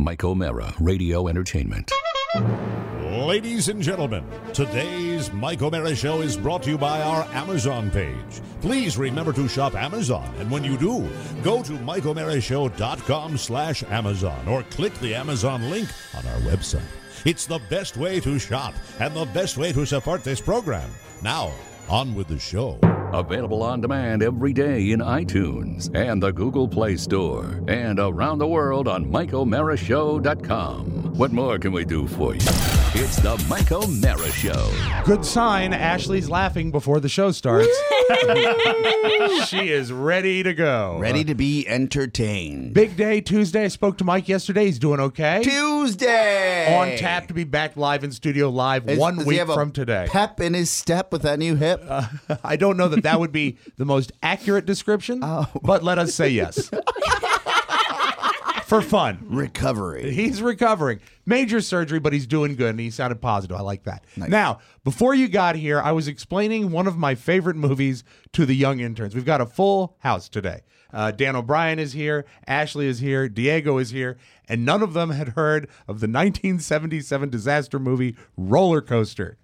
Mike O'Mara, Radio Entertainment. Ladies and gentlemen, today's Mike O'Mara Show is brought to you by our Amazon page. Please remember to shop Amazon, and when you do, go to MikeO'MaraShow.com/Amazon or click the Amazon link on our website. It's the best way to shop and the best way to support this program. Now, on with the show. Available on demand every day in iTunes and the Google Play Store and around the world on MikeO'MaraShow.com. What more can we do for you? It's the Mike O'Mara Show. Good sign. Ashley's laughing before the show starts. She is ready to go. Ready to be entertained. Big day Tuesday. I spoke to Mike yesterday. He's doing okay. Tuesday! On tap to be back live in studio live Does one he week have a from today. Pep in his step with that new hip? I don't know that would be the most accurate description, but let us say yes. For fun. Recovery. He's recovering. Major surgery, but he's doing good, and he sounded positive. I like that. Nice. Now, before you got here, I was explaining one of my favorite movies to the young interns. We've got a full house today. Dan O'Brien is here, Ashley is here, Diego is here, and none of them had heard of the 1977 disaster movie Roller Coaster.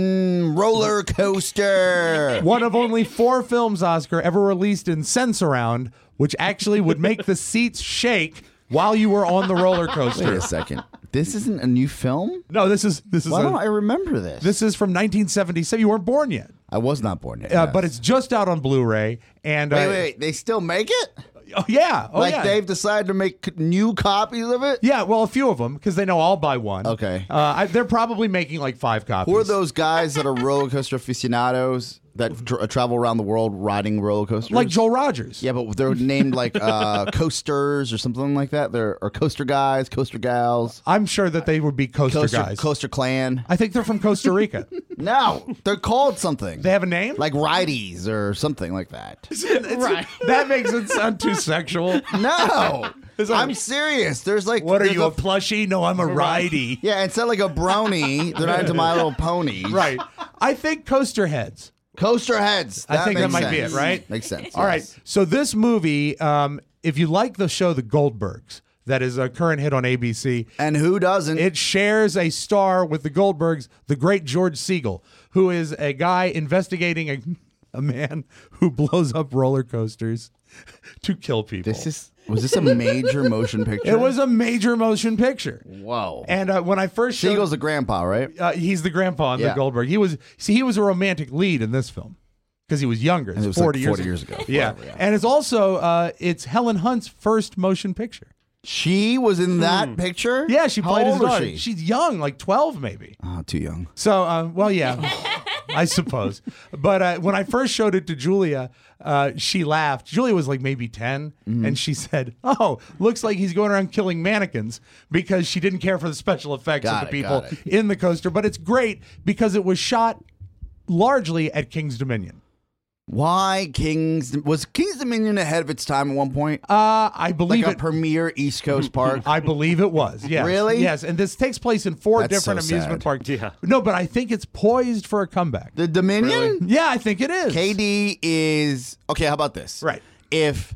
Roller Coaster. One of only 4 films, Oscar, ever released in Sensurround, which actually would make the seats shake while you were on the roller coaster. Wait a second. This isn't a new film? No, this is Why don't I remember this? This is from 1977. You weren't born yet. I was not born yet. But it's just out on Blu-ray. And Wait. They still make it? Oh yeah. Oh Like yeah. they've decided to make new copies of it? Yeah, well, a few of them, because they know I'll buy one. Okay. They're probably making like 5 copies. Who are those guys that are roller coaster aficionados that travel around the world riding roller coasters? Like Joel Rogers. Yeah, but they're named like coasters or something like that. Or coaster guys, coaster gals. I'm sure that they would be coaster guys. Coaster clan. I think they're from Costa Rica. No, they're called something. They have a name? Like rideys or something like that. Right. That makes it sound too sexual. No, I'm serious. There's like, What are there's you, a plushie? No, I'm a ridey. Yeah, instead of like a brony, they're not into My Little Ponies. Right. I think coaster heads. Coaster heads. I think that makes might be it, sense. right? Makes sense. All right. yes. So this movie, if you like the show The Goldbergs, that is a current hit on ABC, And who doesn't? it shares a star with the Goldbergs, the great George Siegel, who is a guy investigating a man who blows up roller coasters to kill people. Was this a major motion picture? It was a major motion picture. Whoa. And when I first showed, Siegel's a grandpa, right? he's the grandpa in Yeah. the Goldberg. He was a romantic lead in this film because he was younger. And it was 40 like 40 years ago. Yeah. Whatever, yeah. And it's also it's Helen Hunt's first motion picture. She was in that picture? Yeah, she played How his old daughter. is she? She's young, like 12 maybe. Oh, too young. So, well, yeah, I suppose. But when I first showed it to Julia, she laughed. Julia was like maybe 10, and she said, "Oh, looks like he's going around killing mannequins," because she didn't care for the special effects Got of the it, people got it. in the coaster. But it's great because it was shot largely at King's Dominion. Why was King's Dominion ahead of its time at one point? I believe Like a it. premier East Coast park? I believe it was. Yes. Really? Yes. And this takes place in 4 That's different so amusement sad. parks. Yeah. No, but I think it's poised for a comeback. The Dominion? Yeah, I think it is. KD is okay. How about this? Right. If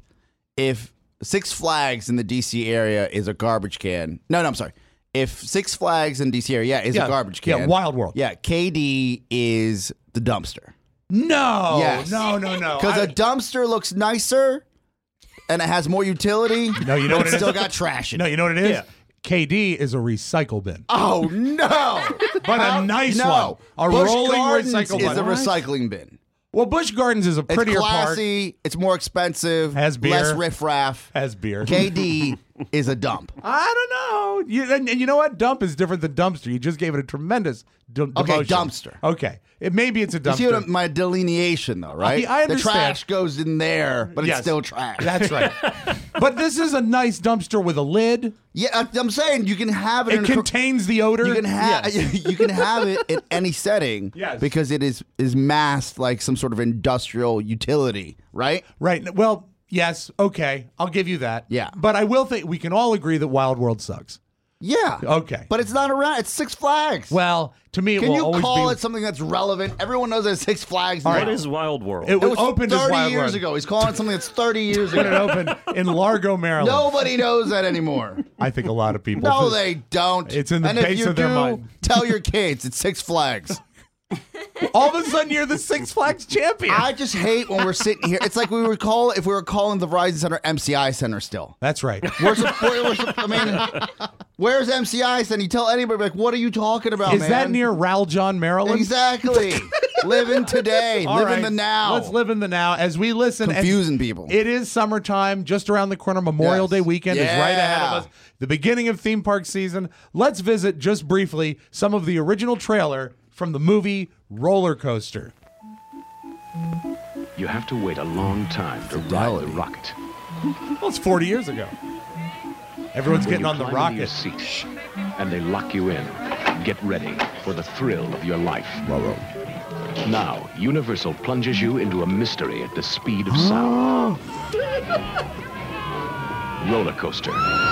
Six Flags in the DC area is a garbage can. No, I'm sorry. If Six Flags in DC area is a garbage can. Yeah, Wild World. Yeah, KD is the dumpster. No. Yes. No. Because a dumpster looks nicer and it has more utility. No, you know but what it's it is? still got trash in No, it. you know what it is? KD is a recycle bin. Oh no! But a nice no. one. A Busch rolling Gardens recycle is bin. a recycling bin. Well, Busch Gardens is a It's prettier park. classy. It's more expensive. Has beer. Less riffraff. Has beer. KD is a dump. I don't know. And you know what? Dump is different than dumpster. You just gave it a tremendous Okay, demotion. dumpster. Okay. Maybe it's a You dumpster. see what my delineation, though, right? I the understand. trash goes in there, but Yes. it's still trash. That's right. But this is a nice dumpster with a lid. Yeah, I'm saying you can have it. It contains the odor. You can have you can have it in any setting. Yes. Because it is masked like some sort of industrial utility, right? Right. Well, yes. Okay. I'll give you that. Yeah. But I will think we can all agree that Wild World sucks. Yeah. Okay. But it's not around. It's Six Flags. Well, to me, it Can will you always call be. it something that's relevant? Everyone knows that Six Flags. All now. right. What is Wild World? It It was opened as 30 Wild years World. ago. He's calling it something that's 30 years When it ago. opened in Largo, Maryland. Nobody knows that anymore. I think a lot of people. No, they don't. It's in the and base if you of their do, mind. Tell your kids it's Six Flags. All of a sudden, you're the Six Flags champion. I just hate when we're sitting here. It's like if we were calling the Verizon Center MCI Center still. That's right. Where's MCI Center? You tell anybody, like, what are you talking about, Is man? that near Raljon, Maryland? Exactly. Live in today. All Live right. in the now. Let's live in the now as we listen. and Confusing people. It is summertime, just around the corner. Memorial Yes. Day weekend is right ahead Yeah. of us. The beginning of theme park season. Let's visit just briefly some of the original trailer from the movie Roller Coaster. You have to wait a long time to ride the rocket. Well, it's 40 years ago. Everyone's When getting you on the climb into your rocket. seat and they lock you in. Get ready for the thrill of your life. Now, Universal plunges you into a mystery at the speed of sound. Roller coaster.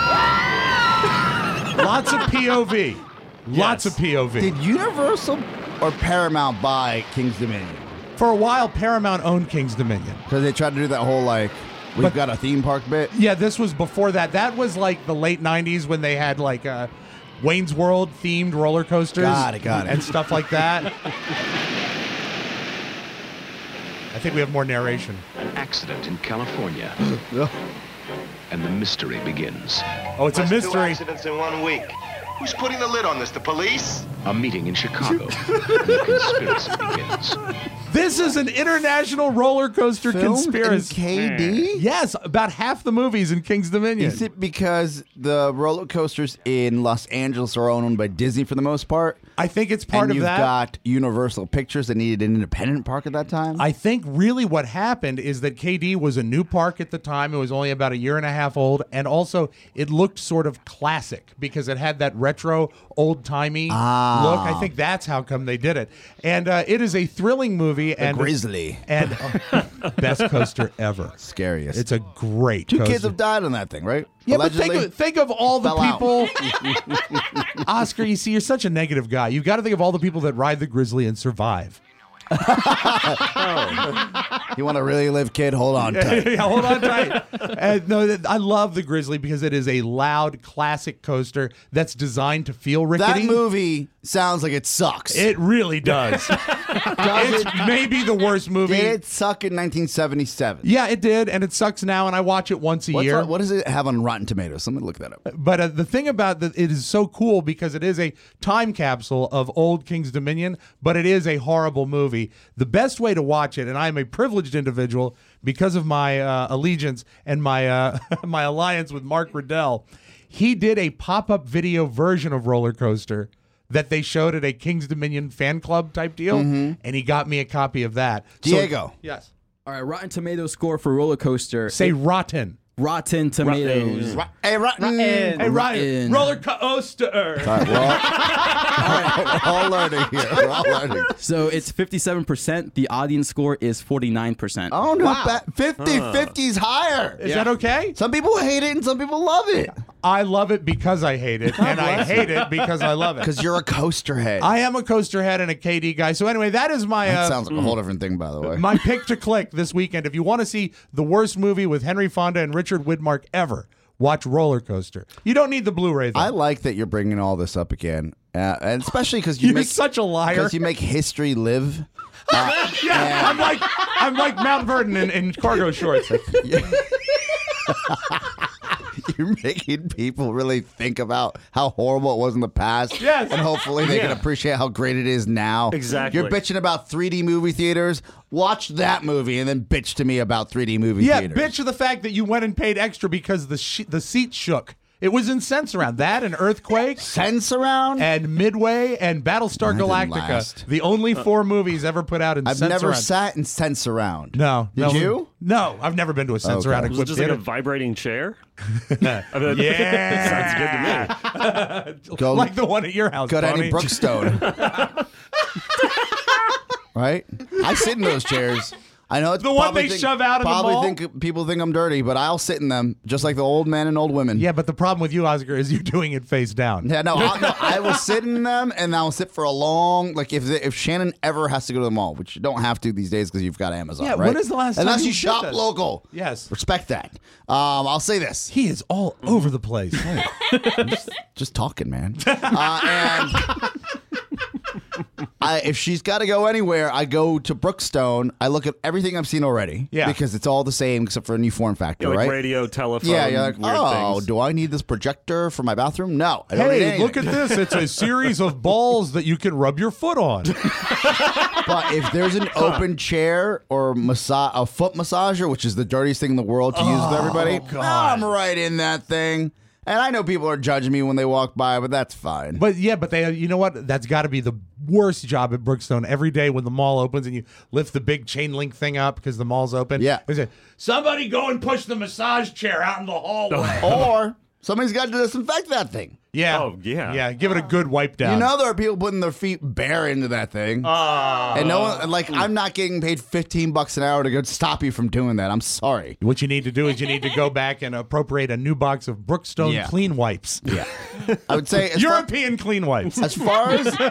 Lots of POV. Lots of POV. Did Universal or Paramount buy King's Dominion? For a while, Paramount owned King's Dominion. Because they tried to do that whole, like, we've got a theme park bit. Yeah, this was before that. That was like the late 90s when they had like Wayne's World themed roller coasters. Got it. And stuff like that. I think we have more narration. An accident in California. And the mystery begins. Oh, it's a That's 2 mystery. accidents in 1 week. Who's putting the lid on this? The police? A meeting in Chicago. And the conspiracy begins. This is an international roller coaster Filmed conspiracy. in KD? Yes, about half the movies in King's Dominion. Is it because the roller coasters in Los Angeles are owned by Disney for the most part? I think it's part and of you've that. got Universal Pictures that needed an independent park at that time? I think really what happened is that KD was a new park at the time. It was only about a year and a half old. And also, it looked sort of classic because it had that retro, old-timey look. I think that's how come they did it. And it is a thrilling movie. And Grizzly. And best coaster ever. Scariest. It's a great Two coaster. kids have died on that thing, right? Yeah, Allegedly. but think of all the Fell out. people. Oscar, you see, you're such a negative guy. You've got to think of all the people that ride the Grizzly and survive. You want to really live, kid? Hold on tight. Yeah, hold on tight. No, I love the Grizzly because it is a loud, classic coaster that's designed to feel rickety. That movie sounds like it sucks. It really does. It's maybe the worst movie. Did it suck in 1977? Yeah, it did, and it sucks now, and I watch it once a year. What does it have on Rotten Tomatoes? Let me look that up. But the thing about it is so cool because it is a time capsule of old King's Dominion, but it is a horrible movie. The best way to watch it, and I am a privileged individual because of my allegiance and my my alliance with Mark Riddell, he did a pop-up video version of Roller Coaster that they showed at a King's Dominion fan club type deal, and he got me a copy of that. Diego. Yes. All right, Rotten Tomatoes score for Roller Coaster. Say rotten. Rotten Tomatoes. Hey, Rotten. Hey, Rotten. Roller Coaster. We're all learning here. We're all learning. So it's 57%. The audience score is 49%. Oh, not bad. 50-50's higher. Is that okay? Some people hate it and some people love it. I love it because I hate it, and I hate it because I love it. Because you're a coaster head. I am a coaster head and a KD guy. So anyway, that is my that sounds like a whole different thing, by the way. my pick to click this weekend. If you want to see the worst movie with Henry Fonda and Richard Widmark ever, watch Roller Coaster. You don't need the Blu-ray though. I like that you're bringing all this up again, and especially because You're such a liar. Because you make history live. Yeah, I'm like Mount Vernon in cargo shorts. You're making people really think about how horrible it was in the past. Yes. And hopefully they can appreciate how great it is now. Exactly. You're bitching about 3D movie theaters. Watch that movie and then bitch to me about 3D movie Yeah, theaters. bitch of the fact that you went and paid extra because the seat shook. It was in Sense-Around. That and Earthquake. Sense around? And Midway and Battlestar That didn't Galactica. last. The only 4 movies ever put out in I've Sense never Around. sat in Sense around. No. Did no, you? No, I've never been to a Sense Around Was it equipped just like a theater. vibrating chair? Yeah. Sounds good to me. Go, Like the one at your house, go to Tony. Annie Brookstone. Right? I sit in those chairs. I know it's The one probably they shove out in the mall? think people think I'm dirty, but I'll sit in them just like the old men and old women. Yeah, but the problem with you, Oscar, is you're doing it face down. Yeah, I will sit in them, and I'll sit for a long. Like if Shannon ever has to go to the mall, which you don't have to these days because you've got Amazon. Yeah, right? when is the last time Unless you you did shop this? local. Yes. Respect that. I'll say this. He is all over the place. Just talking, man. If she's got to go anywhere, I go to Brookstone. I look at everything I've seen already. Yeah. Because it's all the same except for a new form factor, Like right? radio, telephone, Yeah, you're like, weird oh, things. do I need this projector for my bathroom? No, I don't need Hey, anything. look at this. It's a series of balls that you can rub your foot on. But if there's an open chair or a foot massager, which is the dirtiest thing in the world to use with everybody, I'm right in that thing. And I know people are judging me when they walk by, but that's fine. But yeah, but they, you know what? That's got to be the worst job at Brookstone. Every day when the mall opens and you lift the big chain link thing up because the mall's open. Yeah. They say, somebody go and push the massage chair out in the hallway. Or somebody's got to disinfect that thing. Yeah. Oh, yeah. Yeah. Give it a good wipe down. You know there are people putting their feet bare into that thing. And no one, like, I'm not getting paid $15 an hour to go stop you from doing that. I'm sorry. What you need to do is you need to go back and appropriate a new box of Brookstone clean wipes. Yeah. I would say European clean wipes. as far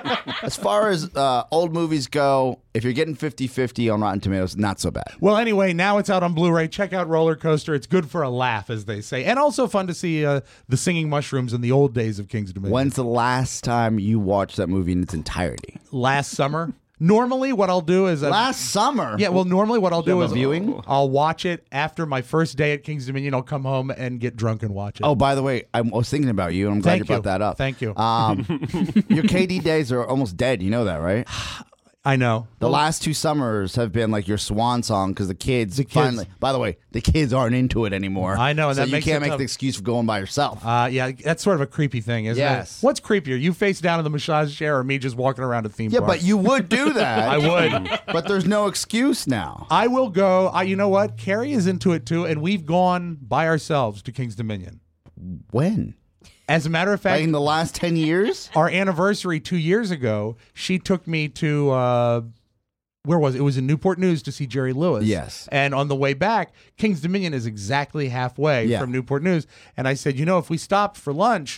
as old movies go, if you're getting 50-50 on Rotten Tomatoes, not so bad. Well, anyway, now it's out on Blu-ray. Check out Roller Coaster. It's good for a laugh, as they say. And also fun to see the singing mushrooms in the old days of King's Dominion. When's the last time you watched that movie in its entirety? Last summer. Normally, what I'll do is... Last summer? Yeah, well, normally what I'll do have is a viewing? I'll watch it after my first day at King's Dominion. I'll come home and get drunk and watch it. Oh, by the way, I was thinking about you, and I'm glad you brought that up. Thank you. Your KD days are almost dead. You know that, right? I know. The last 2 summers have been like your swan song because the kids finally. By the way, the kids aren't into it anymore. I know, and so that you makes can't it make tough. the excuse for going by yourself. Yeah, that's sort of a creepy thing, isn't Yes. it? What's creepier, you face down in the massage chair or me just walking around a theme Yeah, park? but you would do that. I would. But there's no excuse now. I will go. You know what? Carrie is into it too, and we've gone by ourselves to King's Dominion. When? As a matter of fact, Like in the last 10 years? our anniversary 2 years ago, she took me to where was it? It was in Newport News to see Jerry Lewis. Yes. And on the way back, King's Dominion is exactly halfway Yeah. from Newport News. And I said, you know, if we stopped for lunch,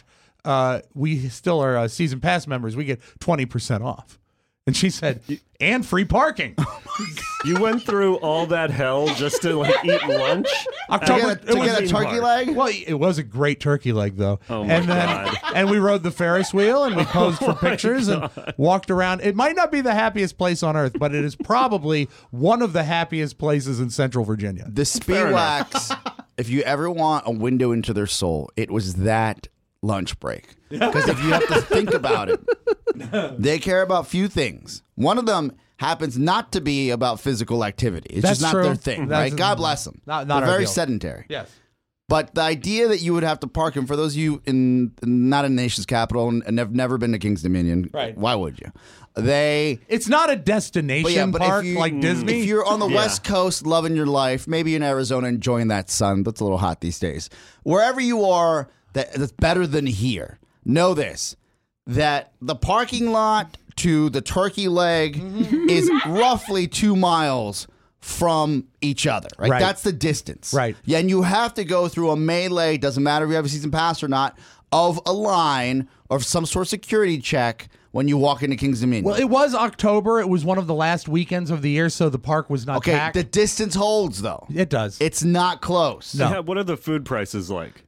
we still are season pass members. We get 20% off. And she said, and free parking. You went through all that hell just to like eat lunch? October. To get a turkey leg? Well, it was a great turkey leg, though. Oh, my God. And we rode the Ferris wheel, and we posed for pictures and walked around. It might not be the happiest place on earth, but it is probably one of the happiest places in Central Virginia. The Spiwax, if you ever want a window into their soul, it was that lunch break. Because if you have to think about it, they care about few things. One of them happens not to be about physical activity. It's That's just not true. their thing, That's- right? God bless them. Not They're our very deal. sedentary. Yes. But the idea that you would have to park, and for those of you not in the nation's capital and have never been to King's Dominion, Right. why would you? It's not a destination park like Disney. If you're on the West Coast loving your life, maybe in Arizona enjoying that sun, that's a little hot these days. Wherever you are, that's better than here. Know this, that the parking lot to the turkey leg is roughly 2 miles from each other, right? Right. That's the distance. Right. Yeah, and you have to go through a melee, doesn't matter if you have a season pass or not, of a line or some sort of security check when you walk into King's Dominion. Well, it was October. It was one of the last weekends of the year, so the park was not okay, packed. the distance holds, though. It does. It's not close. No. Yeah, what are the food prices like?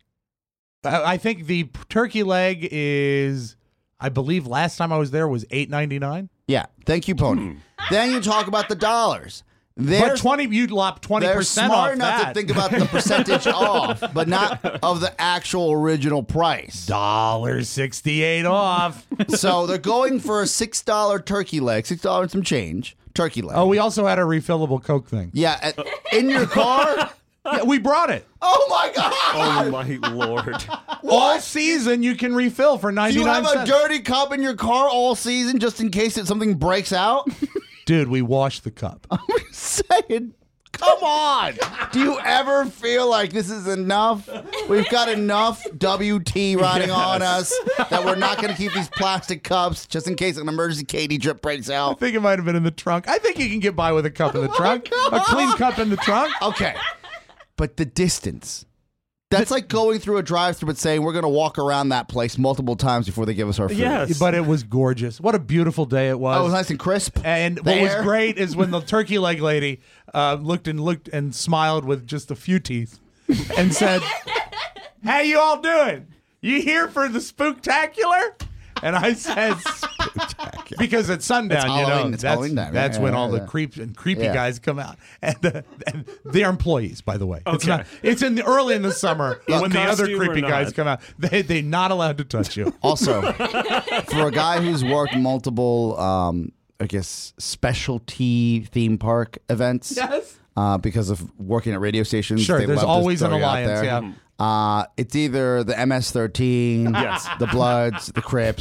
I think the turkey leg is, I believe last time I was there was $8.99. Yeah, thank you, Pony. Then you talk about the dollars. But you'd lop 20% They're smart off enough that. to think about the percentage off, but not of the actual original price. $1.68 off. So they're going for a $6 turkey leg, $6 and some change, turkey leg. Oh, we also had a refillable Coke thing. Yeah, in your car? Yeah, we brought it. Oh, my God. Oh, my Lord. All season you can refill for 99 Do you have a cents. dirty cup in your car all season just in case something breaks out? Dude, we washed the cup. I'm saying, Come on. Do you ever feel like this is enough? We've got enough WT riding on us that we're not going to keep these plastic cups just in case an emergency Katie drip breaks I out. think it might have been in the trunk. I think you can get by with a cup in the trunk. A clean cup in the trunk. Okay. But the distance. That's like going through a drive-thru but saying we're going to walk around that place multiple times before they give us our food. Yes. But it was gorgeous. What a beautiful day it was. Oh, it was nice and crisp. And The what was air. great is when the turkey leg lady looked and smiled with just a few teeth and said, "How you all doing? You here for the spooktacular?" And I said, because at sundown, It's you Halloween, know, it's Halloween time. that's Yeah, when yeah, all the yeah. creepy Yeah. guys come out, and they're employees, by the way. It's Okay. not. It's early in the summer when the other Costume or creepy guys not? come out. They're not allowed to touch you. Also, for a guy who's worked multiple, I guess, specialty theme park events. Yes. Because of working at radio stations. Sure, they there's love to always an throw you out alliance, there. yeah. It's either the MS-13, Yes. the Bloods, the Crips.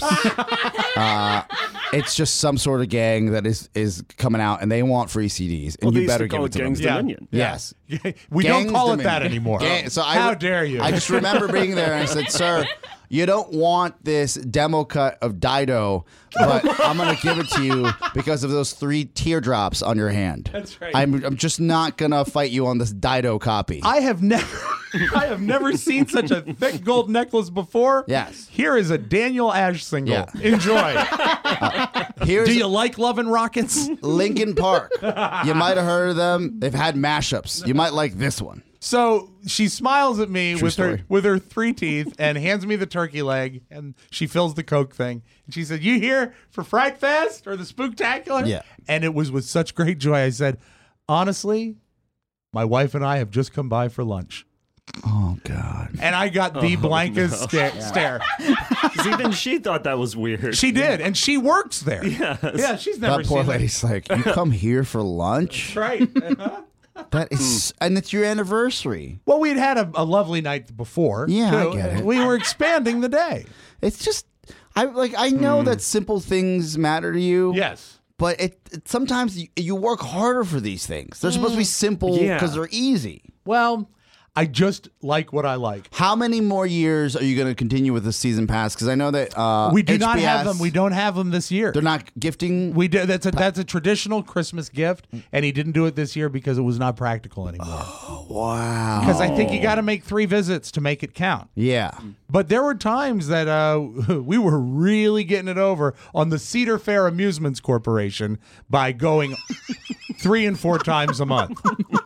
It's just some sort of gang that is coming out, and they want free CDs, and Well, they you used better to give call it to it them. Gangs Dominion. Yes. We don't Gangs call it Dominion. that anymore. So How dare you? I just remember being there and I said, "Sir, you don't want this demo cut of Dido, but I'm going to give it to you because of those 3 teardrops on your hand. That's right. I'm just not going to fight you on this Dido copy." I have never seen such a thick gold necklace before. Yes. Here is a Daniel Ash single. Yeah. Enjoy. Here's Do you like Love and Rockets? Linkin Park. You might have heard of them. They've had mashups. You might like this one. So she smiles at me True story. with her 3 teeth and hands me the turkey leg, and she fills the Coke thing. And she said, "You here for Fright Fest or the Spooktacular?" Yeah. And it was with such great joy. I said, "Honestly, my wife and I have just come by for lunch." Oh, God. And I got the blankest stare. See, even she thought that was weird. She did, and she works there. Yes. Yeah, she's never That poor seen lady's like, "You come here for lunch?" Right. That is, and it's your anniversary. Well, we'd had a lovely night before. Yeah, I too. get it. We were expanding the day. It's just, I know that simple things matter to you. Yes. But it sometimes you work harder for these things. They're supposed to be simple Yeah. because they're easy. Well, I just like what I like. How many more years are you going to continue with the season pass? Because I know that We do not have HBS, them. We don't have them this year. They're not gifting. We do. That's a traditional Christmas gift, and he didn't do it this year because it was not practical anymore. Wow. Because I think you got to make 3 visits to make it count. Yeah. But there were times that we were really getting it over on the Cedar Fair Amusements Corporation by going 3 and 4 times a month.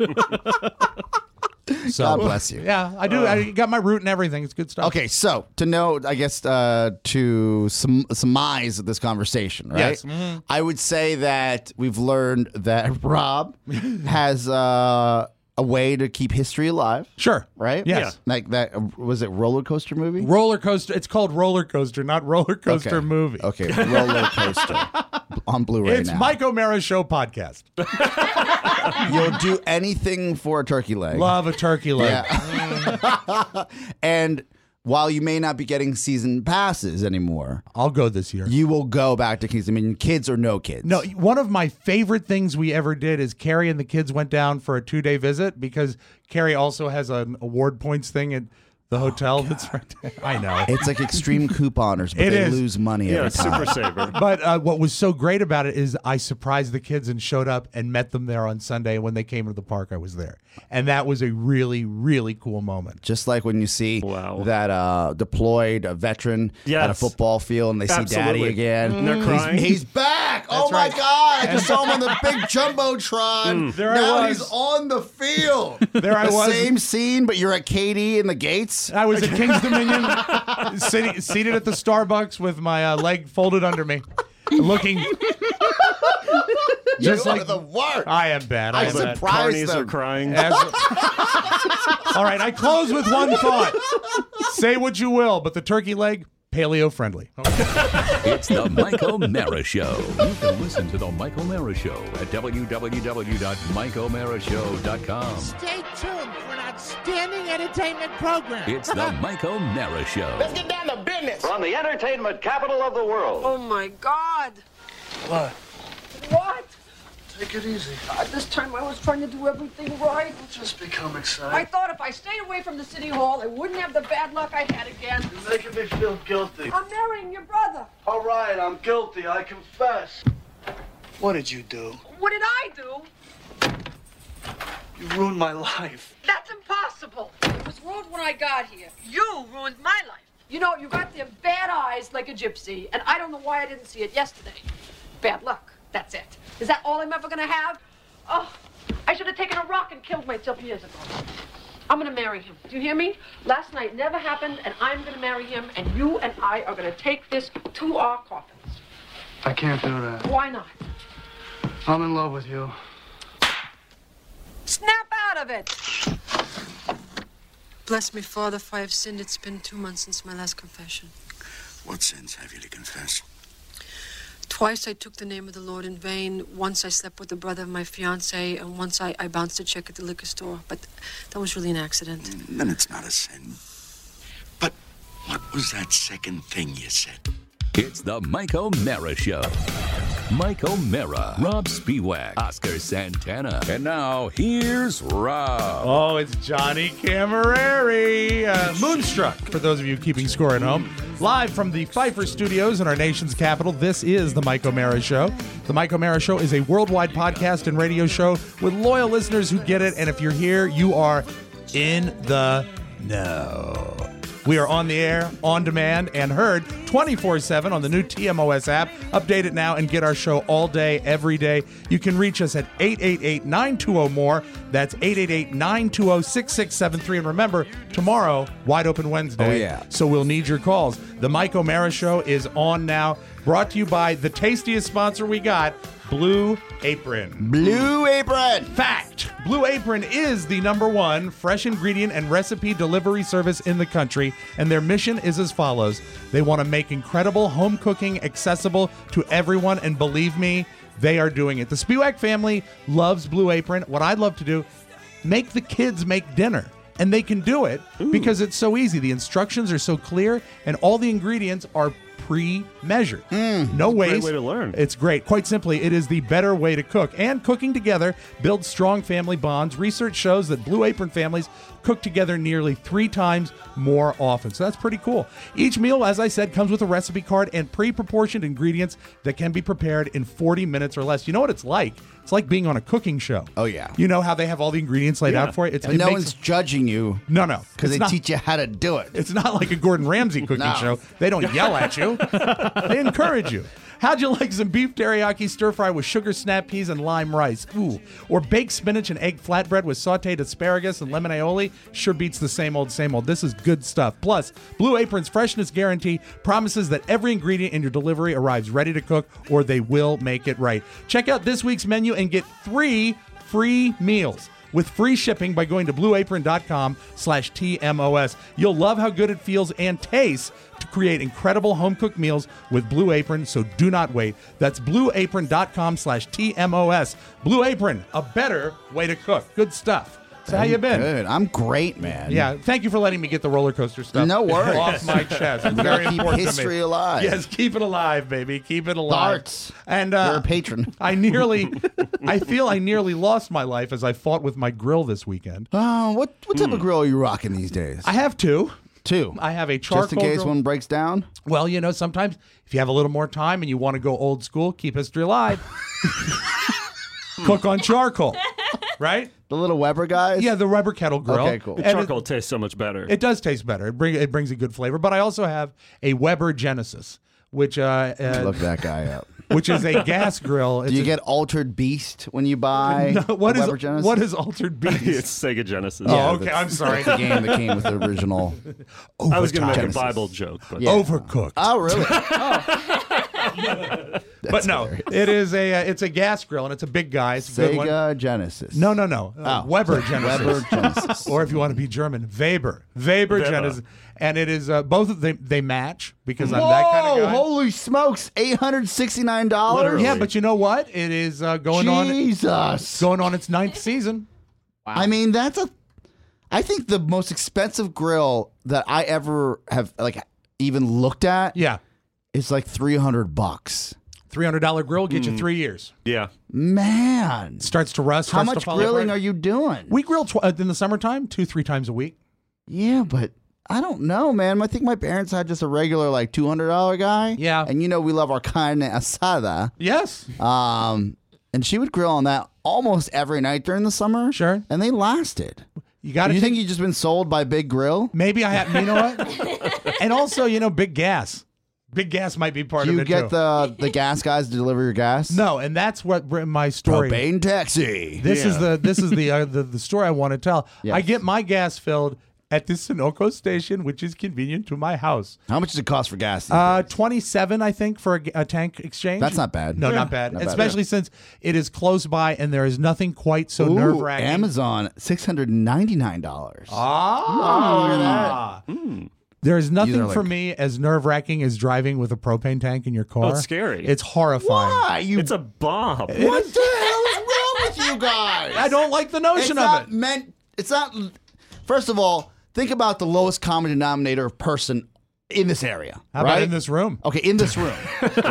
So, God bless you. Yeah, I do. I got my root and everything. It's good stuff. Okay, so to know, I guess, to surmise this conversation, right? Yes. I would say that we've learned that Rob has a way to keep history alive, Sure. right? Yes. Like that, was it Roller Coaster movie? Roller coaster. It's called Roller Coaster, not Roller Coaster Okay. Movie. Okay, Roller Coaster on Blu-ray It's now. Mike O'Mara Show podcast. You'll do anything for a turkey leg. Love a turkey leg. Yeah. And while you may not be getting season passes anymore, I'll go this year. you will go back to Kings Dominion, kids or no kids. No, one of my favorite things we ever did is Carrie and the kids went down for a 2-day visit because Carrie also has an award points thing at the hotel that's right there. I know. It's like extreme couponers, but It they is. lose money Yeah, every time. Super Saver. But what was so great about it is I surprised the kids and showed up and met them there on Sunday. When they came to the park, I was there. And that was a really, really cool moment. Just like when you see Wow. that deployed veteran at a Yes. football field and they see Daddy Absolutely. again. And they're crying. He's back. Oh my right. God. I just saw him on the big Jumbotron. There I now was. he's on the field. There I the was. Same scene, but you're at Katie in the gates. I was at Kings Dominion, seated at the Starbucks with my leg folded under me, looking just you like are the worst. I am bad. I I am bad. surprised Carnies them. are crying. All right, I close with one thought. Say what you will, but the turkey leg, paleo friendly. It's the Mike O'Mara Show. You can listen to the Mike O'Mara Show at www.mikeomarashow.com. Stay tuned for an outstanding entertainment program. It's the Mike O'Mara Show. Let's get down to business. From the entertainment capital of the world. Oh my God. What? Take it easy. This time I was trying to do everything right. Don't just become excited. I thought if I stayed away from the city hall, I wouldn't have the bad luck I had again. You're making me feel guilty. I'm marrying your brother. All right, I'm guilty. I confess. What did you do? What did I do? You ruined my life. That's impossible. It was ruined when I got here. You ruined my life. You know, you got them bad eyes like a gypsy, and I don't know why I didn't see it yesterday. Bad luck. That's it. Is that all I'm ever gonna have? Oh, I should have taken a rock and killed myself years ago. I'm gonna marry him. Do you hear me? Last night never happened, and I'm gonna marry him, and you and I are gonna take this to our coffins. I can't do that. Why not? I'm in love with you. Snap out of it! Bless me, Father, if I have sinned. It's been 2 months since my last confession. What sins have you to confess? Twice I took the name of the Lord in vain. Once I slept with the brother of my fiancé, and once I bounced a check at the liquor store. But that was really an accident. Then it's not a sin. But what was that second thing you said? It's the Mike O'Mara Show. Mike O'Mara, Rob Spiewak, Oscar Santana. And now, here's Rob. Oh, it's Johnny Camerari. Moonstruck, for those of you keeping score at home. Live from the Pfeiffer Studios in our nation's capital, this is the Mike O'Mara Show. The Mike O'Mara Show is a worldwide podcast and radio show with loyal listeners who get it. And if you're here, you are in the know. We are on the air, on demand, and heard 24/7 on the new TMOS app. Update it now and get our show all day, every day. You can reach us at 888-920-MORE. That's 888-920-6673. And remember, tomorrow, Wide Open Wednesday. Oh, yeah. So we'll need your calls. The Mike O'Mara Show is on now. Brought to you by the tastiest sponsor we got, Blue Apron. Blue Apron! Fact! Blue Apron is the #1 fresh ingredient and recipe delivery service in the country, and their mission is as follows. They want to make incredible home cooking accessible to everyone, and believe me, they are doing it. The Spiewak family loves Blue Apron. What I'd love to do, make the kids make dinner. And they can do it because it's so easy. The instructions are so clear, and all the ingredients are pre-measured. No waste. Great way to learn. It's great. Quite simply, it is the better way to cook. And cooking together builds strong family bonds. Research shows that Blue Apron families cook together nearly 3 times more often. So that's pretty cool. Each meal, as I said, comes with a recipe card and pre-proportioned ingredients that can be prepared in 40 minutes or less. You know what it's like? It's like being on a cooking show. Oh, yeah. You know how they have all the ingredients laid out for you? And no one's judging you. No. Because they not- teach you how to do it. It's not like a Gordon Ramsay cooking No. show. They don't yell at you. They encourage you. How'd you like some beef teriyaki stir fry with sugar snap peas and lime rice? Ooh. Or baked spinach and egg flatbread with sauteed asparagus and lemon aioli? Sure beats the same old, same old. This is good stuff. Plus, Blue Apron's freshness guarantee promises that every ingredient in your delivery arrives ready to cook, or they will make it right. Check out this week's menu and get 3 free meals with free shipping by going to blueapron.com/TMOS. You'll love how good it feels and tastes to create incredible home-cooked meals with Blue Apron, so do not wait. That's blueapron.com/TMOS. Blue Apron, a better way to cook. Good stuff. So how you been? Good. I'm great, man. Yeah, thank you for letting me get the roller coaster stuff No worries. off my chest. It's We gotta very keep important to history me. alive. Yes, keep it alive, baby. Keep it alive. Darts. And You're a patron. I feel I nearly lost my life as I fought with my grill this weekend. Oh, what type of grill are you rocking these days? I have 2. 2. I have a charcoal Just in case grill. one breaks down? Well, you know, sometimes if you have a little more time and you want to go old school, keep history alive. Cook on charcoal, right? The little Weber guys? Yeah, the Weber kettle grill. Okay, cool. The And charcoal tastes so much better. It does taste better. It brings a good flavor. But I also have a Weber Genesis, which Look that guy up. which is a gas grill. Do you get Altered Beast when you buy what a is Weber Genesis? what is Altered Beast? It's Sega Genesis. Oh, okay. I'm sorry. That's the game that came with the original. I was going to make Genesis. a Bible joke, but Yeah. Overcooked. Oh, really? But no, it is it's a gas grill and it's a big guy. It's a good one. Sega Genesis. No. Oh. Weber Genesis. Weber Genesis. Or if you want to be German, Weber Genesis. And it is both of them. They match because I'm that kind of guy. Holy smokes! $869. Literally. Yeah, but you know what? It is going Jesus. on its 9th season. I mean, I think the most expensive grill that I ever have even looked at. Yeah. It's like $300. $300 grill get you 3 years. Yeah. Man. Starts to rust. How starts to much fall grilling apart. are you doing? We grill in the summertime 2-3 times a week. Yeah, but I don't know, man. I think my parents had just a regular like $200 guy. Yeah. And we love our carne asada. Yes. And she would grill on that almost every night during the summer. Sure. And they lasted. You got to think you've just been sold by Big Grill? Maybe I have. You know what? And also, big gas. Big gas might be part Do of you it get too. the gas guys to deliver your gas? No, and that's what my story. Propane taxi. This is the story I want to tell. Yes. I get my gas filled at the Sunoco station, which is convenient to my house. How much does it cost for gas? $27, I think, for a tank exchange. That's not bad. No, Yeah. not bad. Not bad. Especially since it is close by and there is nothing quite so nerve-wracking. Amazon, $699. Ah. There is nothing These are for like- me as nerve-wracking as driving with a propane tank in your car. Oh, it's scary. It's horrifying. Why? It's a bomb. What the hell is wrong with you guys? I don't like the notion of it. It's not. First of all, think about the lowest common denominator of person in this area. How right? about in this room? Okay, in this room,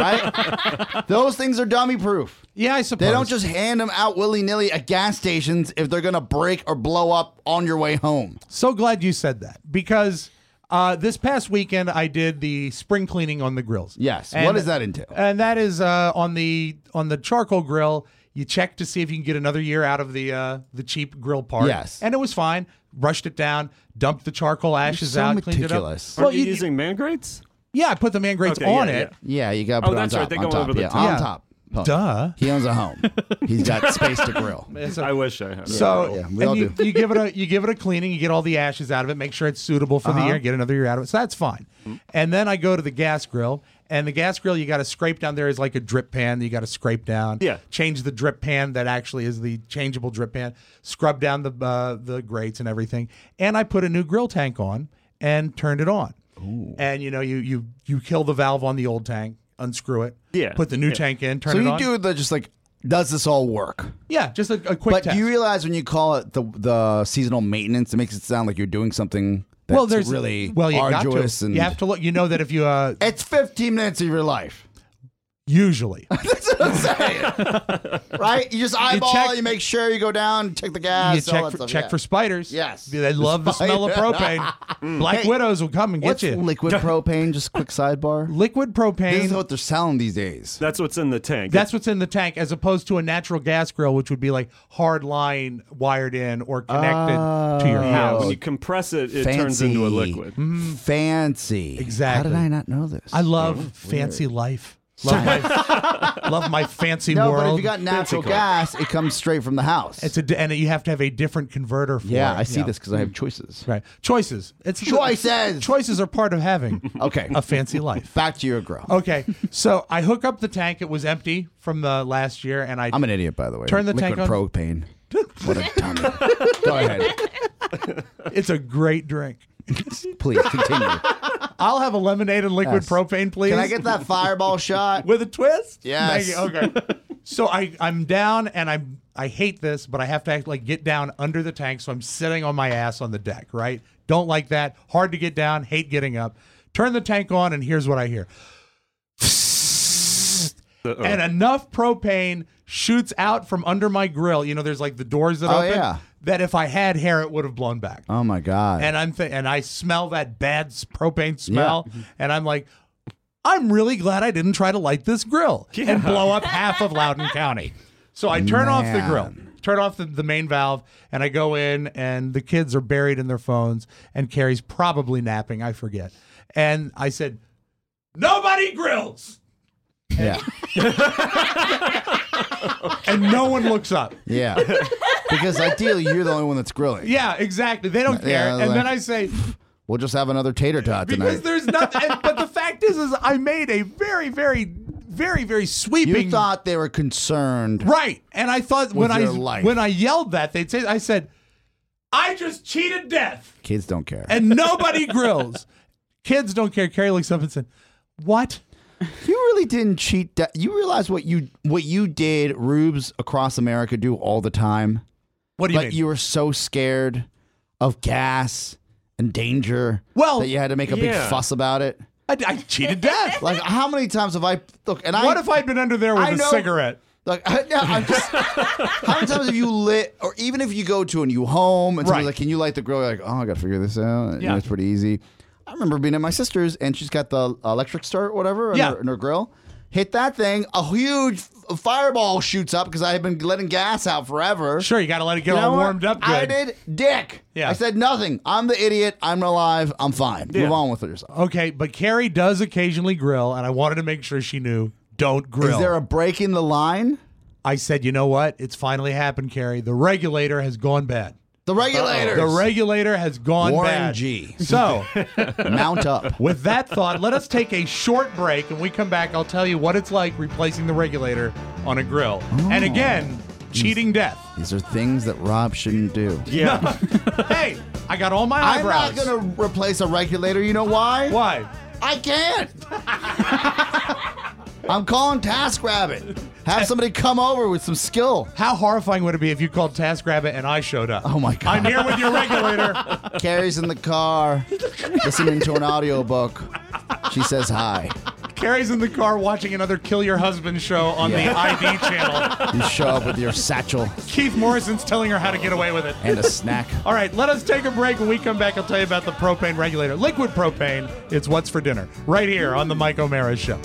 right? Those things are dummy proof. Yeah, I suppose. They don't just hand them out willy-nilly at gas stations if they're going to break or blow up on your way home. So glad you said that because this past weekend I did the spring cleaning on the grills. Yes. And- What does that entail? And that is on the charcoal grill. You check to see if you can get another year out of the cheap grill part. Yes. And it was fine. Brushed it down, dumped the charcoal ashes so out, meticulous. cleaned it up. Are you using man grates? Yeah, I put the man grates Okay, on yeah, it. Yeah, you got to put it on that's top. right. They on go top. over the yeah, top. on Yeah. top. Duh. He owns a home. He's got space to grill. I wish I had. So Yeah, we all and do. you give it a cleaning, you get all the ashes out of it, make sure it's suitable for the year, get another year out of it. So that's fine. And then I go to the gas grill, and the gas grill you got to scrape down. There is like a drip pan that you got to scrape down. Yeah. Change the drip pan that actually is the changeable drip pan. Scrub down the grates and everything. And I put a new grill tank on and turned it on. Ooh. And you kill the valve on the old tank, unscrew it. Yeah. Put the new tank in, turn So it you on. do the just like, does this all work? Yeah, just a quick But test. do you realize when you call it the seasonal maintenance, it makes it sound like you're doing something that's really you got arduous to. and You have to look. You know that if you it's 15 minutes of your life. usually. That's what I'm saying. Right? You just eyeball, check- you make sure you go down, check the gas, You all that check stuff. check yeah. for spiders. Yes. They love the smell of propane. Black Hey, widows will come and get What's you. liquid propane? Just a quick sidebar. Liquid This is propane. what they're selling these days. That's what's in the tank. That's what's in the tank, as opposed to a natural gas grill, which would be like hard line wired in or connected to your Yeah, house. when you compress it, it turns into a liquid. Fancy. Exactly. How did I not know this? I love fancy life. Love my fancy No, world. but if you got natural gas, it comes straight from the house. and you have to have a different converter for yeah, it. I see this because I have choices. Right. Choices. It's Choices! Choices are part of having Okay. a fancy life. Back to your grill. Okay, so I hook up the tank. It was empty from the last year, and I'm an idiot, by the way. Turn the Liquid tank on. propane. What a dummy. Go ahead. It's a great drink. Please continue. I'll have a lemonade and liquid Yes. propane, please. Can I get that fireball shot? with a twist? Yes. Thank you. Okay. So I'm down, and I hate this, but I have to like get down under the tank, so I'm sitting on my ass on the deck. Right? Don't like that. Hard to get down. Hate getting up. Turn the tank on, and here's what I hear. And enough propane shoots out from under my grill. There's like the doors that open. yeah. That if I had hair, it would have blown back. Oh my God. And and I smell that bad propane smell, and I'm like, I'm really glad I didn't try to light this grill and blow up half of Loudoun County. So I turn off the grill, turn off the main valve, and I go in, and the kids are buried in their phones, and Carrie's probably napping, I forget. And I said, nobody grills. Yeah. And no one looks up. Yeah. Because ideally, you're the only one that's grilling. Yeah, exactly. They don't care. Yeah, And like- then I say, We'll just have another tater tot because tonight. there's nothing. But the fact is I made a very, very, very, very sweeping. You thought they were concerned. Right. And I thought when your life. I yelled that, they'd say, I said, I just cheated death. Kids don't care. And nobody grills. Kids don't care. Carrie looks up and said, what? You really didn't cheat. You realize what you did, rubes across America do all the time? What do you But mean? you were so scared of gas and danger Well, that you had to make a big yeah. fuss about it. I cheated death. Like, how many times have I look? And What if I'd been under there with a cigarette? Like, I'm just. How many times have you lit, or even if you go to a new home and somebody's like, "Can you light the grill?" You're like, "Oh, I got to figure this out." Yeah. It's pretty easy. I remember being at my sister's, and she's got the electric start, whatever, in her grill. Hit that thing, a huge fireball shoots up because I had been letting gas out forever. Sure, you got to let it get all warmed up good. I did, dick. Yeah. I said nothing. I'm the idiot. I'm alive. I'm fine. Move on with it yourself. Okay, but Carrie does occasionally grill, and I wanted to make sure she knew, don't grill. Is there a break in the line? I said, you know what? It's finally happened, Carrie. The regulator has gone bad. The regulator. The regulator has gone Warren bad. G. So, mount up. With that thought, let us take a short break. And we come back, I'll tell you what it's like replacing the regulator on a grill. And again, cheating death. These are things that Rob shouldn't do. Yeah. Hey, I got all my eyebrows. I'm not going to replace a regulator. You know why? Why? I can't. I'm calling TaskRabbit. Have somebody come over with some skill. How horrifying would it be if you called TaskRabbit and I showed up? Oh, my God. I'm here with your regulator. Carrie's in the car, listening to an audiobook. She says hi. Carrie's in the car watching another Kill Your Husband show on the ID channel. You show up with your satchel. Keith Morrison's telling her how to get away with it. And a snack. All right, let us take a break. When we come back, I'll tell you about the propane regulator. Liquid propane, it's what's for dinner. Right here on the Mike O'Mara Show.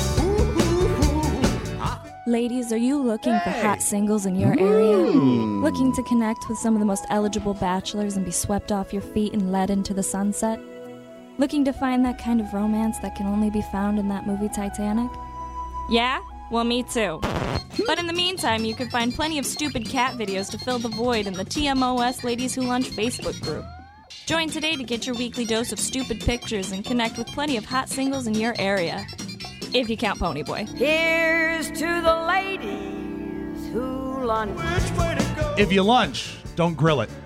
Ladies, are you looking for hot singles in your area? Looking to connect with some of the most eligible bachelors and be swept off your feet and led into the sunset? Looking to find that kind of romance that can only be found in that movie Titanic? Yeah? Well, me too. But in the meantime, you can find plenty of stupid cat videos to fill the void in the TMOS Ladies Who Lunch Facebook group. Join today to get your weekly dose of stupid pictures and connect with plenty of hot singles in your area. If you count Ponyboy. Here's to the ladies who lunch. If you lunch, don't grill it.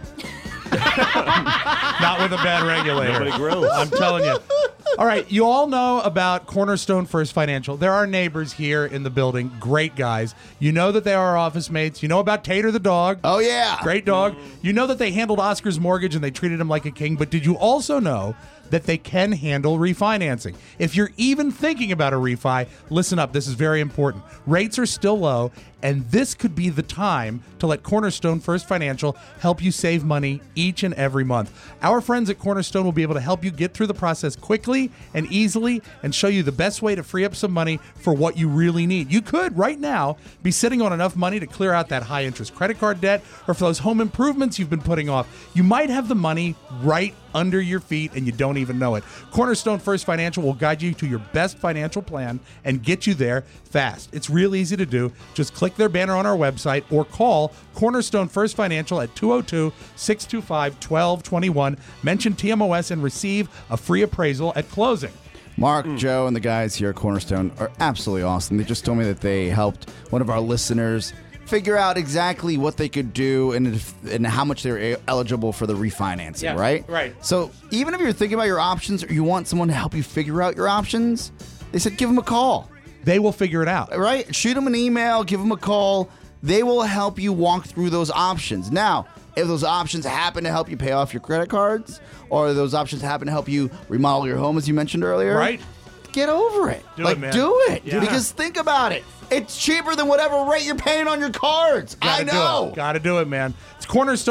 Not with a bad regulator. Nobody grills. I'm telling you. All right, you all know about Cornerstone First Financial. They're our neighbors here in the building. Great guys. You know that they are our office mates. You know about Tater the dog. Oh, yeah. Great dog. You know that they handled Oscar's mortgage and they treated him like a king. But did you also know that they can handle refinancing? If you're even thinking about a refi, listen up. This is very important. Rates are still low, and this could be the time to let Cornerstone First Financial help you save money each and every month. Our friends at Cornerstone will be able to help you get through the process quickly and easily and show you the best way to free up some money for what you really need. You could, right now, be sitting on enough money to clear out that high-interest credit card debt, or for those home improvements you've been putting off. You might have the money right under your feet and you don't even know it. Cornerstone First Financial will guide you to your best financial plan and get you there fast. It's real easy to do. Just click their banner on our website or call Cornerstone First Financial at 202-625-1221. Mention TMOS and receive a free appraisal at closing. Mark, Joe, and the guys here at Cornerstone are absolutely awesome. They just told me that they helped one of our listeners figure out exactly what they could do and how much they're eligible for the refinancing, right? Right. So even if you're thinking about your options or you want someone to help you figure out your options, they said give them a call. They will figure it out. Right? Shoot them an email, give them a call. They will help you walk through those options. Now, if those options happen to help you pay off your credit cards, or those options happen to help you remodel your home, as you mentioned earlier, right? Get over it. Do it, man. Do it. Yeah. Because think about it. It's cheaper than whatever rate you're paying on your cards. I know. Gotta do it, man. It's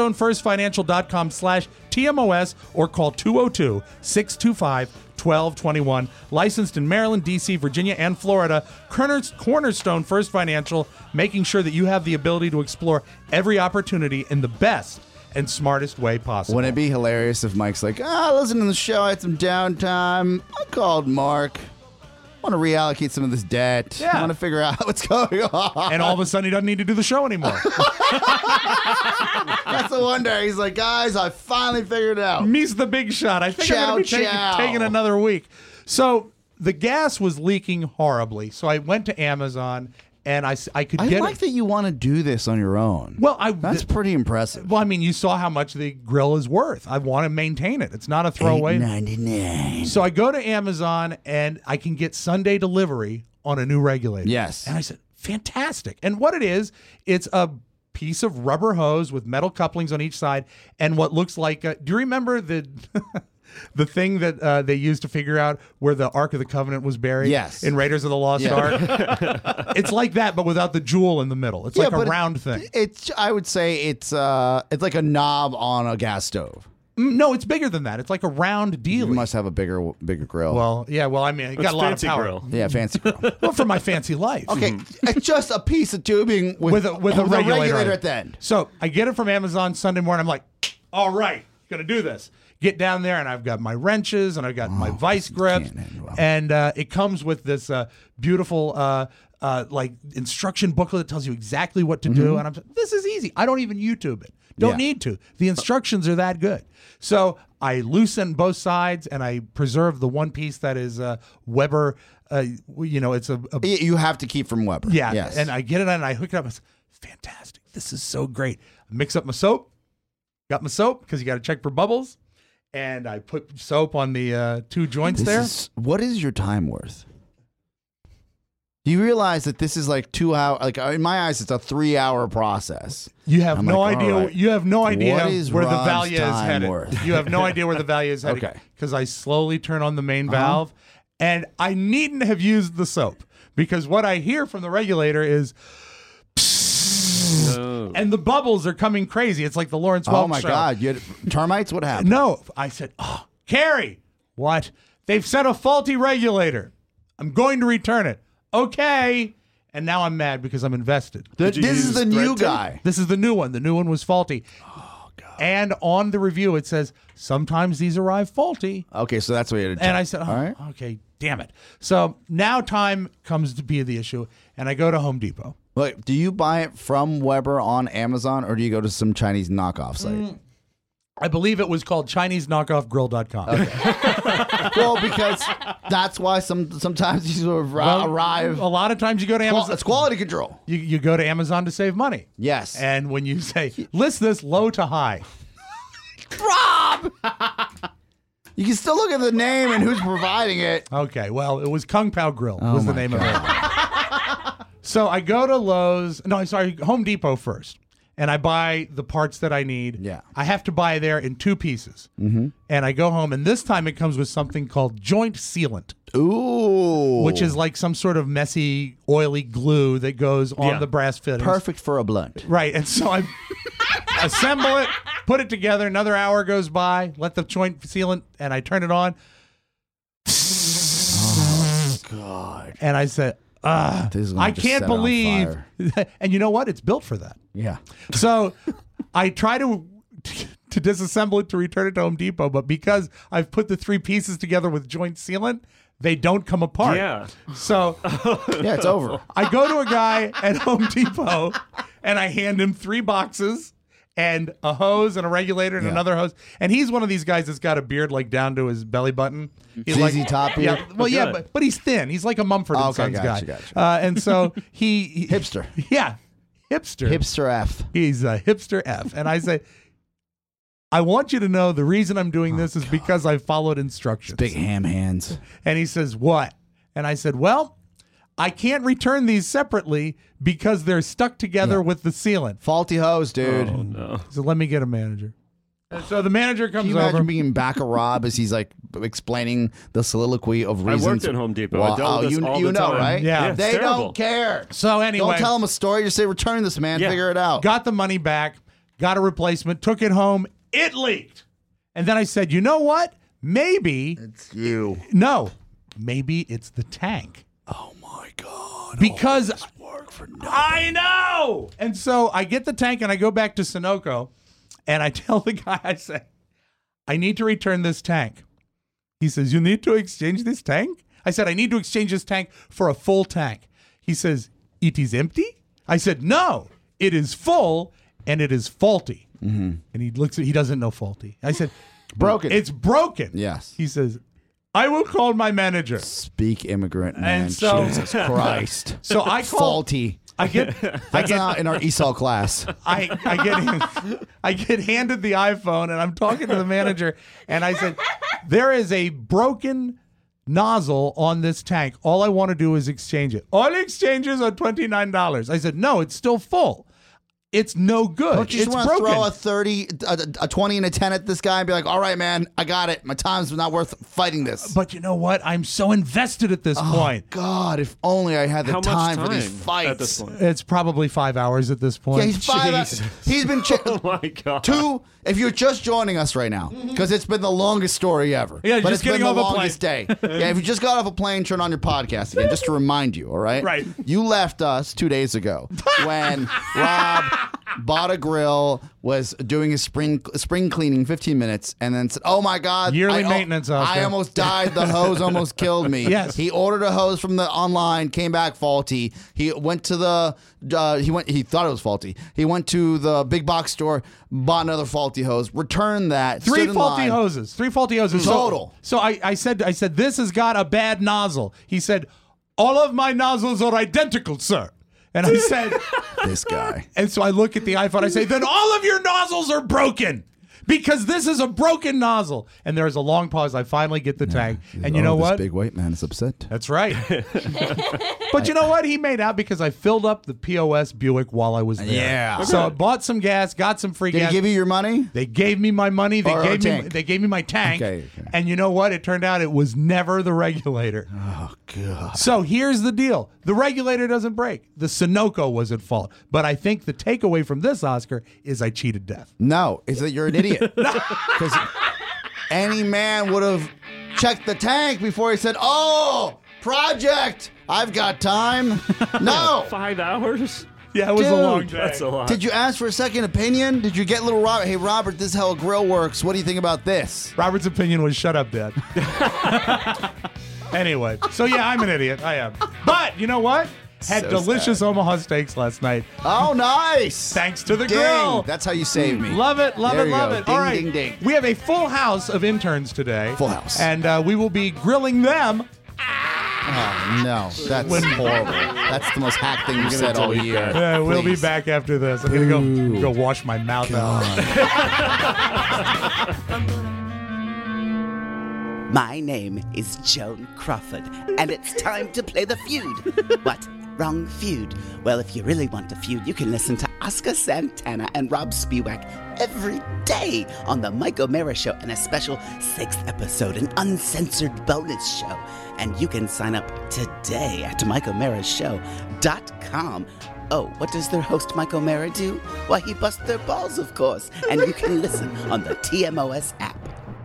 cornerstonefirstfinancial.com/TMOS or call 202-625-1221. Licensed in Maryland, D.C., Virginia, and Florida. Cornerstone First Financial, making sure that you have the ability to explore every opportunity in the best and smartest way possible. Wouldn't it be hilarious if Mike's like, listen to the show, I had some downtime. I called Mark. I want to reallocate some of this debt. Yeah. I want to figure out what's going on. And all of a sudden, he doesn't need to do the show anymore. That's the wonder. He's like, guys, I finally figured it out. Me's the big shot. I think I'm going to be taking another week. So the gas was leaking horribly. So I went to Amazon, and I could get like that you want to do this on your own. Well, that's pretty impressive. Well, I mean, you saw how much the grill is worth. I want to maintain it. It's not a throwaway. $8.99. So I go to Amazon, and I can get Sunday delivery on a new regulator. Yes. And I said, fantastic. And what it is, it's a piece of rubber hose with metal couplings on each side and what looks like do you remember the the thing that they used to figure out where the Ark of the Covenant was buried Yes. in Raiders of the Lost Ark. It's like that, but without the jewel in the middle. It's like a round thing. I would say it's like a knob on a gas stove. No, it's bigger than that. It's like a round deal. You must have a bigger grill. Well, yeah. Well, I mean, it got a lot of power. Grill. Yeah, fancy grill. Well, for my fancy life. Okay, it's just a piece of tubing with a regulator at the end. So I get it from Amazon Sunday morning. I'm like, all right, gonna do this. Get down there, and I've got my wrenches, and I've got my vice grips, and it comes with this beautiful like instruction booklet that tells you exactly what to do. And I'm like, this is easy. I don't even YouTube it. Don't need to. The instructions are that good. So I loosen both sides, and I preserve the one piece that is Weber. It's a you have to keep from Weber. Yeah. Yes. And I get it on, and I hook it up. It's fantastic. This is so great. I mix up my soap. Got my soap because you got to check for bubbles. And I put soap on the 2 joints there. What is your time worth? Do you realize that this is like 2 hours? Like in my eyes, it's a 3-hour process. You have I'm no like, idea. all right. You have no idea What is where the Rob's value is time headed. worth? You have no idea where the value is headed. Okay. Because I slowly turn on the main valve, and I needn't have used the soap because what I hear from the regulator is. No. And the bubbles are coming crazy. It's like the Lawrence Welk Oh my show. God! You had termites? What happened? No, I said, "Oh, Carrie, what? They've set a faulty regulator. I'm going to return it." Okay, and now I'm mad because I'm invested. This is the new guy. This is the new one. The new one was faulty. Oh God! And on the review, it says sometimes these arrive faulty. Okay, so that's what you had to do. And I said, "Oh, all right. okay, damn it." So now time comes to be the issue, and I go to Home Depot. Look, do you buy it from Weber on Amazon, or do you go to some Chinese knockoff site? I believe it was called ChineseKnockoffGrill.com. Okay. Well, because that's why sometimes these arrive. A lot of times you go to Amazon. It's quality control. You go to Amazon to save money. Yes. And when you say, list this low to high. Rob! You can still look at the name and who's providing it. Okay, well, it was Kung Pao Grill was the name of it. So I go to Home Depot first, and I buy the parts that I need. Yeah. I have to buy there in 2 pieces. Mm-hmm. And I go home, and this time it comes with something called joint sealant. Ooh. Which is like some sort of messy, oily glue that goes on the brass fittings. Perfect for a blunt. Right, and so I assemble it, put it together, another hour goes by, let the joint sealant, and I turn it on. Oh, God. And I said, I can't believe. And you know what? It's built for that. Yeah. So I try to disassemble it to return it to Home Depot, but because I've put the 3 pieces together with joint sealant, they don't come apart. Yeah. So yeah, it's over. I go to a guy at Home Depot and I hand him 3 boxes and a hose and a regulator and another hose. And he's one of these guys that's got a beard like down to his belly button. He's ZZ Top beard? Yeah, well, yeah, but he's thin. He's like a Mumford and Sons guy. Gotcha. And so he hipster. Yeah, hipster. Hipster F. He's a hipster F. And I say, I want you to know the reason I'm doing this is because I followed instructions. Big ham hands. And he says, what? And I said, well, I can't return these separately because they're stuck together with the sealant. Faulty hose, dude. Oh, no. So let me get a manager. And so the manager comes Can you imagine over. being back of Rob as he's like explaining the soliloquy of reasons? I worked at Home Depot. Well, I dealt with this all the know, time. right? Yeah. They it's terrible. don't care. So anyway. Don't tell them a story. Just say, return this, man. Yeah. Figure it out. Got the money back, got a replacement, took it home. It leaked. And then I said, you know what? Maybe. It's you. No. Maybe it's the tank. Oh, my God. Because work for nothing. I know. And so I get the tank and I go back to Sunoco and I tell the guy, I say, I need to return this tank. He says, you need to exchange this tank? I said, I need to exchange this tank for a full tank. He says, it is empty? I said, no, it is full and it is faulty. Mm-hmm. And he looks at, he doesn't know faulty. I said, broken. It's broken. Yes. He says, I will call my manager. Speak immigrant, man. And so, Jesus Christ. So I call. Faulty. That's not in our ESOL class. I get handed the iPhone and I'm talking to the manager and I said, there is a broken nozzle on this tank. All I want to do is exchange it. All exchanges are $29. I said, no, it's still full. It's no good. Don't you just it's want to broken. throw a 30, a 20, and a 10 at this guy and be like, all right, man, I got it. My time's not worth fighting this. But you know what? I'm so invested at this point. God, if only I had the time for these fights. At this point? It's probably 5 hours at this point. Yeah, he's 5 hours. He's been Oh my God. 2. If you're just joining us right now, because it's been the longest story ever. Yeah, but just it's been getting the off a longest day. Yeah, if you just got off a plane, turn on your podcast again, just to remind you, all right? Right. You left us 2 days ago when Rob bought a grill, was doing his spring cleaning, 15 minutes, and then said, oh my God. Yearly maintenance, Oscar. I almost died. The hose almost killed me. Yes. He ordered a hose from the online, came back faulty. He went to the, he thought it was faulty. He went to the big box store, bought another faulty hose, returned that. Three stood in faulty line. hoses. 3 faulty hoses. Total. So I said, this has got a bad nozzle. He said, all of my nozzles are identical, sir. And I said, this guy. And so I look at the iPhone. I say, then all of your nozzles are broken because this is a broken nozzle. And there's a long pause. I finally get the tank. And you know what? This big white man is upset. That's right. But you know what? He made out because I filled up the POS Buick while I was there. Yeah. So I bought some gas, got some free Did gas. he give you your money? They gave me my money. They gave me my tank. Okay. And you know what? It turned out it was never the regulator. Oh, God. So here's the deal. The regulator doesn't break. The Sunoco was at fault. But I think the takeaway from this, Oscar, is I cheated death. No, it's that you're an idiot. Because any man would have checked the tank before he said, oh, project, I've got time. No. 5 hours? Yeah, it was a long day. That's a lot. Did you ask for a second opinion? Did you get little Robert? Hey, Robert, this is how a grill works. What do you think about this? Robert's opinion was shut up, Dad. Anyway, so yeah, I'm an idiot. I am. But you know what? Had So delicious sad. Omaha steaks last night. Oh, nice. Thanks to the Ding. grill. That's how you save me. Love it, love There it, you love go. it. Ding, All right. ding, ding. We have a full house of interns today. Full house. And we will be grilling them. Oh, no. That's horrible. That's the most hack thing you've said all year. We'll be Please. back after this. I'm going to go wash my mouth out. My name is Joan Crawford, and it's time to play the feud. What? Wrong feud? Well, if you really want a feud, you can listen to Oscar Santana and Rob Spiewak every day on the Mike O'Mara Show in a special 6th episode, an uncensored bonus show. And you can sign up today at MikeO'MaraShow.com. Oh, what does their host Mike O'Mara do? Why, he busts their balls, of course. And you can listen on the TMOS app.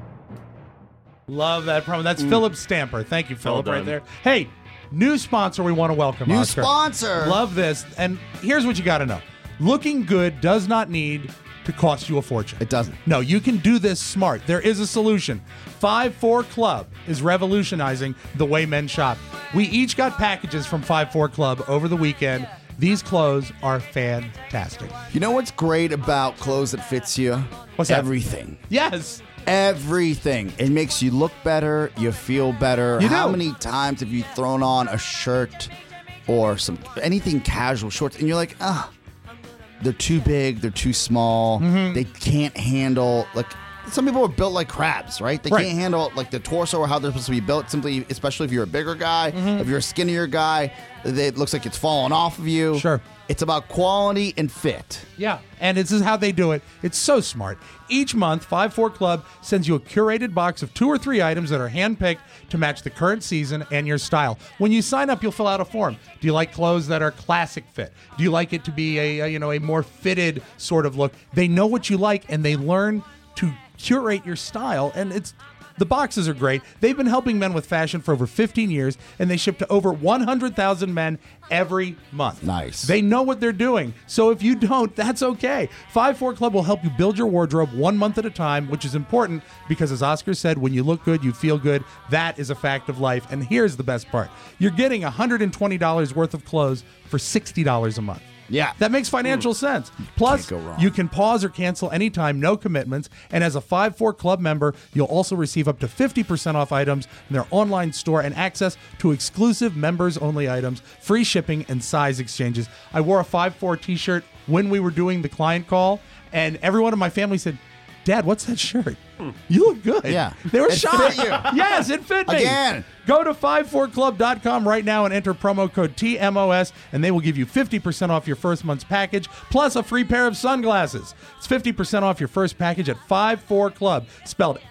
Love that promo. That's Philip Stamper. Thank you, Philip, Well right done. there. Hey, new sponsor we want to welcome, New Oscar. sponsor. Love this. And here's what you got to know. Looking good does not need to cost you a fortune. It doesn't. No, you can do this smart. There is a solution. 5-4 Club is revolutionizing the way men shop. We each got packages from 5-4 Club over the weekend. These clothes are fantastic. You know what's great about clothes that fits you? What's that? Everything. Yes. Everything. It makes you look better. You feel better. You How do. many times have you thrown on a shirt or anything casual, shorts, and you're like, they're too big, they're too small, they can't handle, like, some people are built like crabs, right? They Right. can't handle like the torso or how they're supposed to be built. Simply, especially if you're a bigger guy, if you're a skinnier guy, it looks like it's falling off of you. Sure. It's about quality and fit. Yeah, and this is how they do it. It's so smart. Each month, 5-4 Club sends you a curated box of 2 or 3 items that are handpicked to match the current season and your style. When you sign up, you'll fill out a form. Do you like clothes that are classic fit? Do you like it to be a more fitted sort of look? They know what you like, and they learn to curate your style, and the boxes are great. They've been helping men with fashion for over 15 years, and they ship to over 100,000 men every month. Nice. They know what they're doing. So if you don't, that's okay. 5-4 Club will help you build your wardrobe 1 month at a time, which is important because, as Oscar said, when you look good, you feel good. That is a fact of life. And here's the best part. You're getting $120 worth of clothes for $60 a month. Yeah. That makes financial sense. Plus, Can't go wrong. you can pause or cancel anytime, no commitments. And as a 5-4 Club member, you'll also receive up to 50% off items in their online store and access to exclusive members-only items, free shipping, and size exchanges. I wore a 5-4 t-shirt when we were doing the client call, and everyone in my family said, Dad, what's that shirt? You look good. Yeah. They were It shocked. fit you. Yes, it fit me. Again. Go to 54club.com right now and enter promo code TMOS, and they will give you 50% off your first month's package, plus a free pair of sunglasses. It's 50% off your first package at 54club, spelled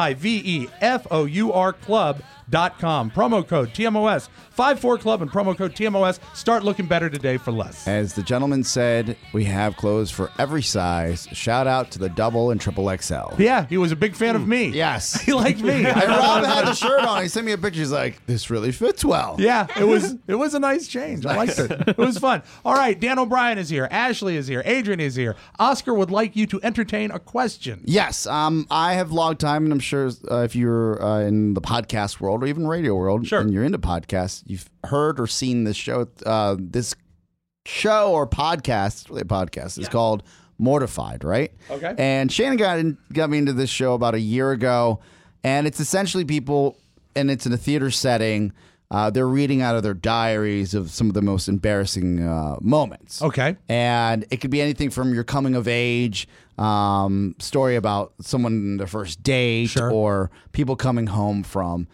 FIVEFOUR Club.com. Promo code TMOS. 54club and promo code TMOS. Start looking better today for less. As the gentleman said, we have clothes for every size. Shout out to the double and triple XL. Yeah, he was a big fan of me. Yes. He liked me. And Rob had the shirt on. He sent me a picture. He's like, this really fits well. Yeah, it was a nice change. I liked it. It was fun. All right, Dan O'Brien is here. Ashley is here. Adrian is here. Oscar would like you to entertain a question. Yes, I have logged time, and I'm sure if you're in the podcast world or even radio world, and you're into podcasts, you've heard or seen this show. This show or podcast, it's really a podcast, is called Mortified, right? Okay. And Shannon got me into this show about a year ago, and it's essentially people, and it's in a theater setting. They're reading out of their diaries of some of the most embarrassing moments. Okay. And it could be anything from your coming of age story about someone in their first date, or people coming home from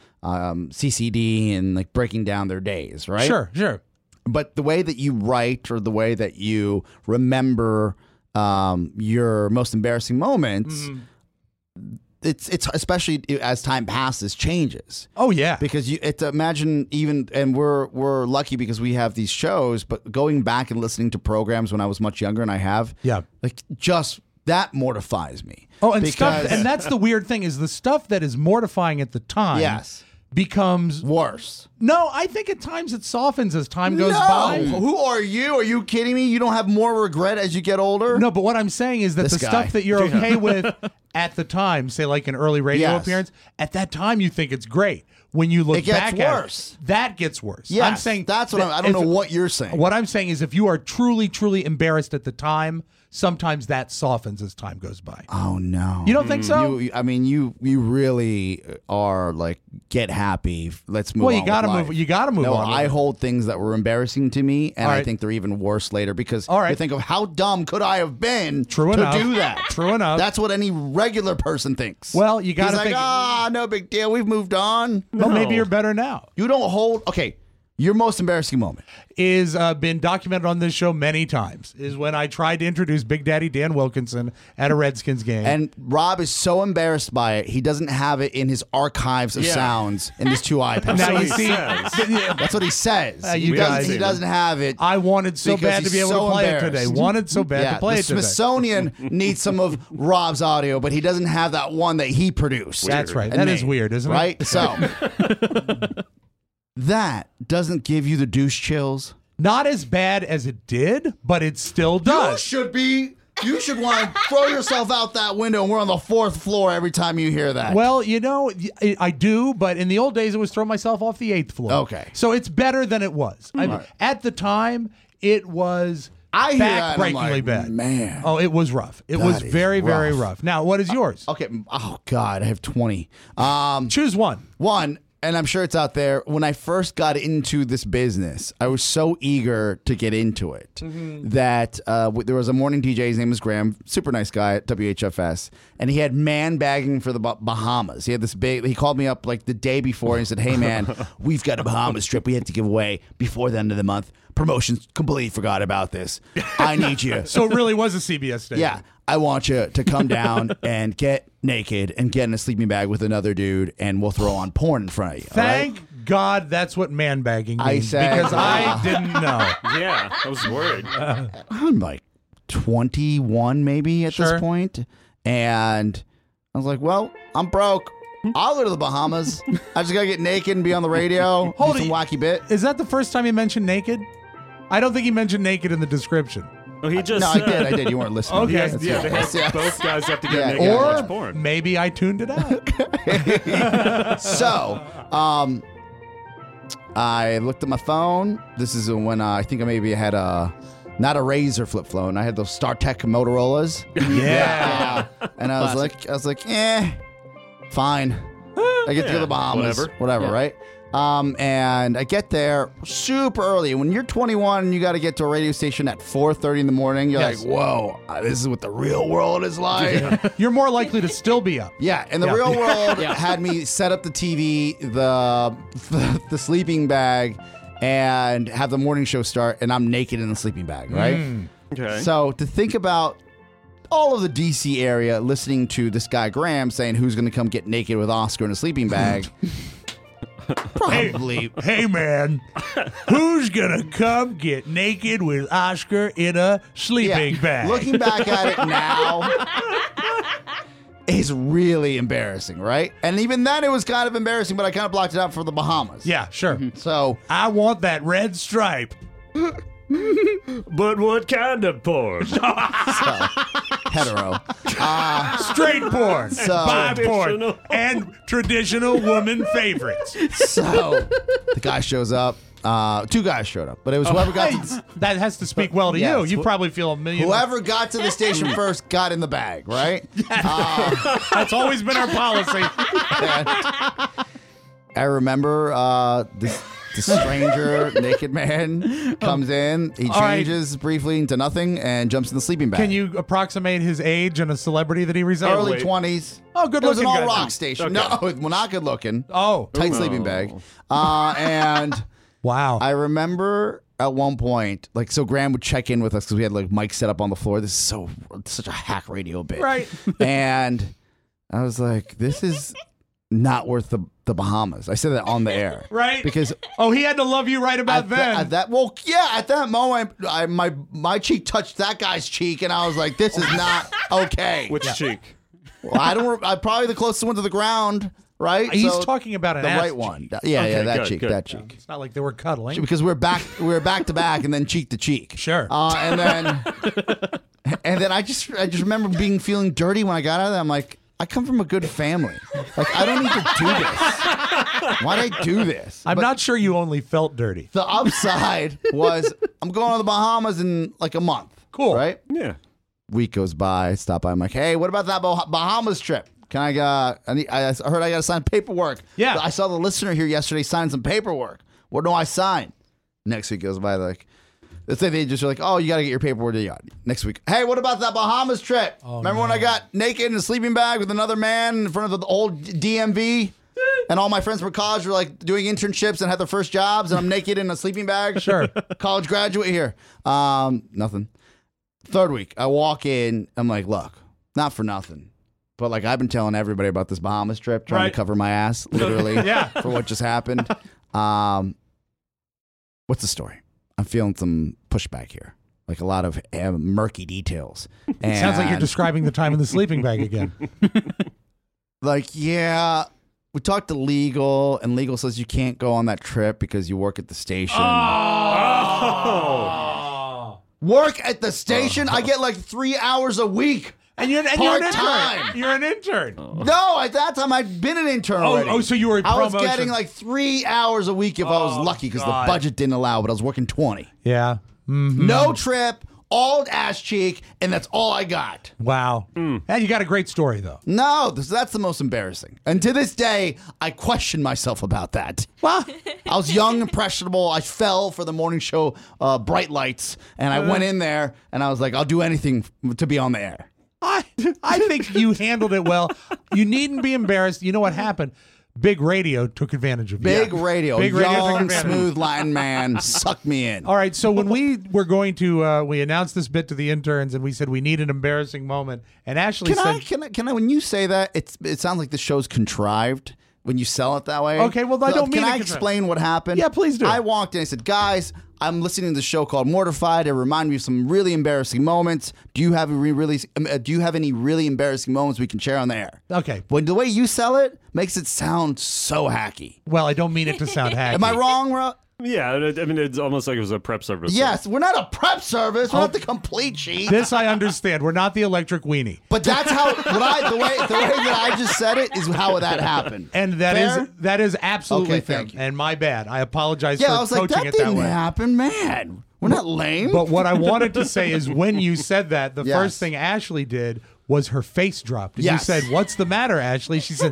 CCD and like breaking down their days, right? Sure. But the way that you write or the way that you remember your most embarrassing moments, it's especially as time passes, changes. Oh yeah, because imagine even, and we're lucky because we have these shows. But going back and listening to programs when I was much younger, and I have, like just that mortifies me. Oh, and that's the weird thing is the stuff that is mortifying at the time. Yes. Becomes worse. No, I think at times it softens as time goes by. Who are you? Are you kidding me? You don't have more regret as you get older? No, but what I'm saying is that the stuff that you're okay with at the time, say like an early radio appearance, at that time you think it's great. When you look back at it, that gets worse. Yes, I'm saying that's what I don't know what you're saying. What I'm saying is if you are truly, truly embarrassed at the time, sometimes that softens as time goes by. Oh no. You don't think so? You really are like, get happy. Let's move on. Well, you gotta move. You gotta move on. I hold things that were embarrassing to me, and I think they're even worse later because you think of how dumb could I have been to do that. True enough. That's what any regular person thinks. Well, you gotta think. No big deal. We've moved on. Well, maybe you're better now. You don't hold. Okay. Your most embarrassing moment is been documented on this show many times. Is when I tried to introduce Big Daddy Dan Wilkinson at a Redskins game, and Rob is so embarrassed by it, he doesn't have it in his archives of sounds in his two iPads. Now you see, that's what he says. He doesn't have it. I wanted so bad to be able to play it today. Wanted so bad to play it today. The Smithsonian needs some of Rob's audio, but he doesn't have that one that he produced. That's right. That is weird, isn't it? Right. So. That doesn't give you the douche chills? Not as bad as it did, but it still does. You should want to throw yourself out that window, and we're on the 4th floor every time you hear that. Well, I do, but in the old days, it was throw myself off the 8th floor. Okay. So it's better than it was. At the time, it was backbreakingly bad. Man. Oh, it was rough. It was very, very rough. Now, what is yours? Okay. Oh, God, I have 20. Choose one. One. And I'm sure it's out there. When I first got into this business, I was so eager to get into it that there was a morning DJ. His name was Graham, super nice guy at WHFS, and he had man bagging for the Bahamas. He had this big. He called me up like the day before and he said, "Hey man, we've got a Bahamas trip we have to give away before the end of the month. Promotions completely forgot about this. I need you." So it really was a CBS station. Yeah. I want you to come down and get naked and get in a sleeping bag with another dude, and we'll throw on porn in front of you. Thank God that's what man bagging means. I said, because I didn't know. Yeah, I was worried. I'm like 21 maybe at this point, and I was like, well, I'm broke. I'll go to the Bahamas. I just got to get naked and be on the radio. Hold some wacky bit. Is that the first time he mentioned naked? I don't think he mentioned naked in the description. Oh, he just. No, I did. You weren't listening. Okay. Both guys have to get naked and watch porn. Or maybe I tuned it out. So, I looked at my phone. This is when I think I maybe had not a Razr flip phone. I had those StarTech Motorola's. Yeah. And I was like, fine. I get to go to the Bahamas. Whatever, right? And I get there super early. When you're 21 and you got to get to a radio station at 4:30 in the morning, you're Yes. like, whoa, this is what the real world is like. You're more likely to still be up. Yeah, and the real world had me set up the TV, the sleeping bag, and have the morning show start, and I'm naked in the sleeping bag, right? Okay. So to think about all of the DC area listening to this guy Graham saying who's going to come get naked with Oscar in a sleeping bag. Probably. Hey, man, who's gonna come get naked with Oscar in a sleeping bag? Looking back at it now, it's really embarrassing, right? And even then, it was kind of embarrassing, but I kind of blocked it out for the Bahamas. Yeah, sure. So I want that red stripe. But what kind of porn? Hetero. Straight porn, bi porn, Traditional. and traditional woman favorites. So the guy shows up. 2 guys showed up, but it was whoever got to That has to speak well to you. Yes. You probably feel a million. whoever got to the station first got in the bag, right? That's always been our policy. I remember this stranger naked man comes in. He All right. changes briefly into nothing and jumps in the sleeping bag. Can you approximate his age and a celebrity that he resembles? Early 20s. Oh, good It was an looking all guy. rock station. Okay. No, well, not good looking. Oh, Tight sleeping bag. And wow. I remember at one point, like, so Graham would check in with us because we had like mics set up on the floor. This is such a hack radio bit. Right. And I was like, this is not worth the Bahamas. I said that on the air. Right. Because he had to love you right about then. at that moment, my cheek touched that guy's cheek, and I was like, this is not okay. Which cheek? Well, I'm probably the closest one to the ground, right? He's So, talking about an the ass right cheek. one. Yeah, Okay, that good, cheek, good. that cheek. It's not like they were cuddling. Because we're back to back, and then cheek to cheek. Sure. And then I just remember feeling dirty when I got out of there. I'm like, I come from a good family. Like, I don't need to do this. Why'd I do this? I'm But not sure you only felt dirty. the upside was I'm going to the Bahamas in like a month. Cool. Right? Yeah. Week goes by. I stop by. I'm like, hey, what about that Bahamas trip? Can I heard I got to sign paperwork. Yeah. I saw the listener here yesterday sign some paperwork. What do I sign? Next week goes by. Like, let's say they just are like, oh, you got to get your paperwork. Next week, hey, what about that Bahamas trip? Remember when I got naked in a sleeping bag with another man in front of the old DMV? And all my friends from college were like doing internships and had their first jobs, and I'm naked in a sleeping bag. Sure. College graduate here. Nothing. Third week, I walk in. I'm like, look, not for nothing, but like I've been telling everybody about this Bahamas trip, trying Right. to cover my ass, literally, for what just happened. What's the story? I'm feeling some pushback here, like a lot of murky details. And Sounds like you're describing the time in the sleeping bag again. like, yeah. We talked to legal, and legal says you can't go on that trip because you work at the station. Work at the station? I get like 3 hours a week. And you're an Part-time. intern. You're an intern. No, at that time I'd been an intern already. So you were a I was promotion. getting like 3 hours a week if I was lucky because the God. budget didn't allow, but I was working 20. Yeah. Mm-hmm. No trip, all ass cheek, and that's all I got. Wow. And you got a great story, though. No, that's the most embarrassing. And to this day, I question myself about that. Well, I was young, impressionable. I fell for the morning show Bright Lights, and I went in there, and I was like, I'll do anything to be on the air. I think you handled it well. You needn't be embarrassed. You know what happened? Big Radio took advantage of you. Big radio, Big Radio took young, advantage. smooth Latin man, sucked me in. All right, so when we were going to, we announced this bit to the interns, and we said we need an embarrassing moment, and Ashley said, Can I? When you say that, it sounds like the show's contrived when you sell it that way. Okay, well, I don't mean Can it I contrived. explain what happened? Yeah, please do. I walked in. I said, guys, I'm listening to the show called Mortified. It reminded me of some really embarrassing moments. Do you have any really embarrassing moments we can share on the air? Okay. When the way you sell it makes it sound so hacky. Well, I don't mean it to sound hacky. Am I wrong, Ro? Yeah, I mean, it's almost like it was a prep service. Yes, we're not a prep service. We're not the complete sheet. This I understand. We're not the electric weenie. But that's how the way that I just said it is how that happened. And Fair? that is absolutely Okay, fair. thank you. And my bad. I apologize Yeah, for I was like, coaching that it that didn't way. happen, man. We're not lame. But what I wanted to say is when you said that, the Yes. first thing Ashley did was her face dropped. And Yes. you said, "What's the matter, Ashley?" She said,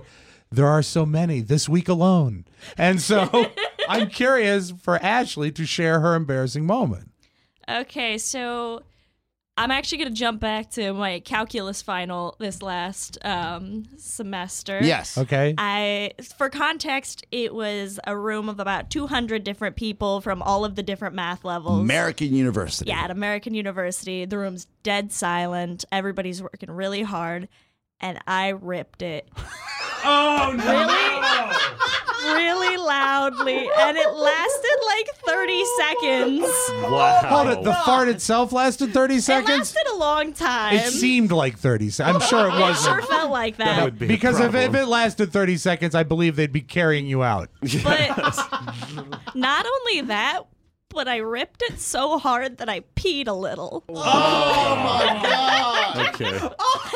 there are so many this week alone. And so I'm curious for Ashley to share her embarrassing moment. Okay, so I'm actually going to jump back to my calculus final this last semester. Yes. Okay. For context, it was a room of about 200 different people from all of the different math levels. American University. Yeah, at American University. The room's dead silent. Everybody's working really hard, and I ripped it. Oh, no! Really loudly, and it lasted like 30 seconds. Wow. Hold it. The fart itself lasted 30 It seconds? lasted a long time. It seemed like 30 seconds. I'm sure it It wasn't. sure felt like that. That would be a Because if problem. it lasted 30 seconds, I believe they'd be carrying you out. But not only that, but I ripped it so hard that I peed a little. Oh my God. Okay.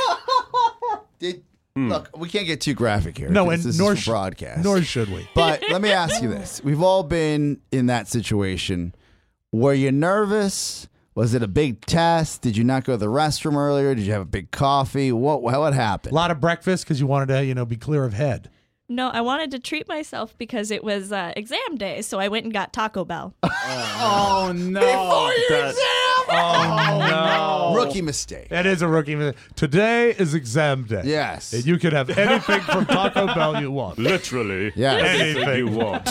Look, we can't get too graphic here. No, because and this nor is for broadcast. Nor should we. But let me ask you this: we've all been in that situation. Were you nervous? Was it a big test? Did you not go to the restroom earlier? Did you have a big coffee? What happened? A lot of breakfast because you wanted to, be clear of head. No, I wanted to treat myself because it was exam day, so I went and got Taco Bell. Oh no! Before your exam! Oh, no. Rookie mistake. That is a rookie mistake. Today is exam day. Yes. And you can have anything from Taco Bell you want. Literally. Yes. Anything you want.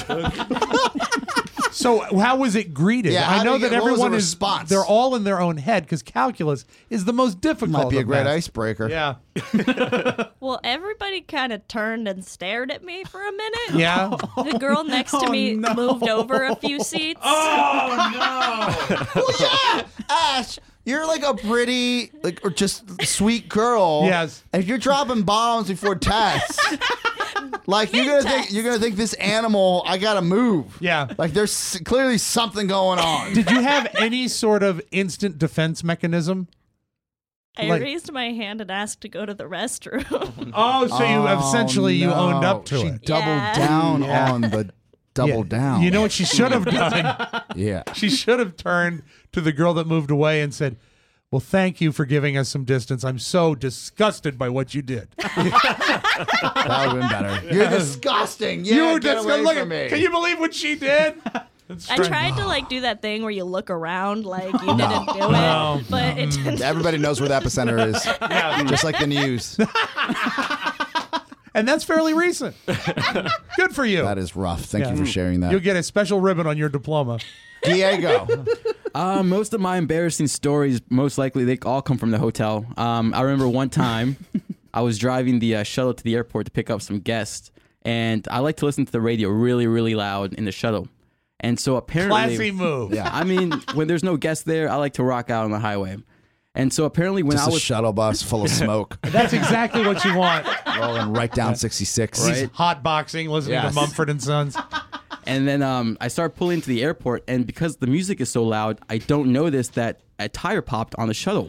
So how was it greeted? Yeah, I how know do you that get- what was the everyone is, response? they're all in their own head because calculus is the most difficult. Might be a of great math. icebreaker. Yeah. Well, everybody kind of turned and stared at me for a minute. Yeah. The girl next to me moved over a few seats. Oh, Well, yeah, Ash, you're like a pretty, or just sweet girl. Yes. And if you're dropping bombs before tests, like you're gonna think this animal, I gotta move. Yeah. Like there's clearly something going on. Did you have any sort of instant defense mechanism? I Like- raised my hand and asked to go to the restroom. Oh, so you essentially you owned up to she it. doubled Yeah. down Yeah. on the double down. You know what she should have done? Yeah. She should have turned to the girl that moved away and said, "Well, thank you for giving us some distance. I'm so disgusted by what you did." That would have been better. You're disgusting. Yeah, You're get away Look from me. Can you believe what she did? I tried to do that thing where you look around like you didn't do it, but it didn't. Everybody knows where the epicenter is. Just like the news. And that's fairly recent. Good for you. That is rough. Thank you for sharing that. You'll get a special ribbon on your diploma. Diego. Most of my embarrassing stories, most likely, they all come from the hotel. I remember one time I was driving the shuttle to the airport to pick up some guests, and I like to listen to the radio really, really loud in the shuttle. And so apparently... Classy move. Yeah. I mean, when there's no guests there, I like to rock out on the highway. And so apparently when Just I a was... shuttle bus full of smoke. That's exactly what you want. Rolling right down 66. Right. Hot boxing, listening Yes. to Mumford and Sons. And then I started pulling into the airport, and because the music is so loud, I don't notice that a tire popped on the shuttle.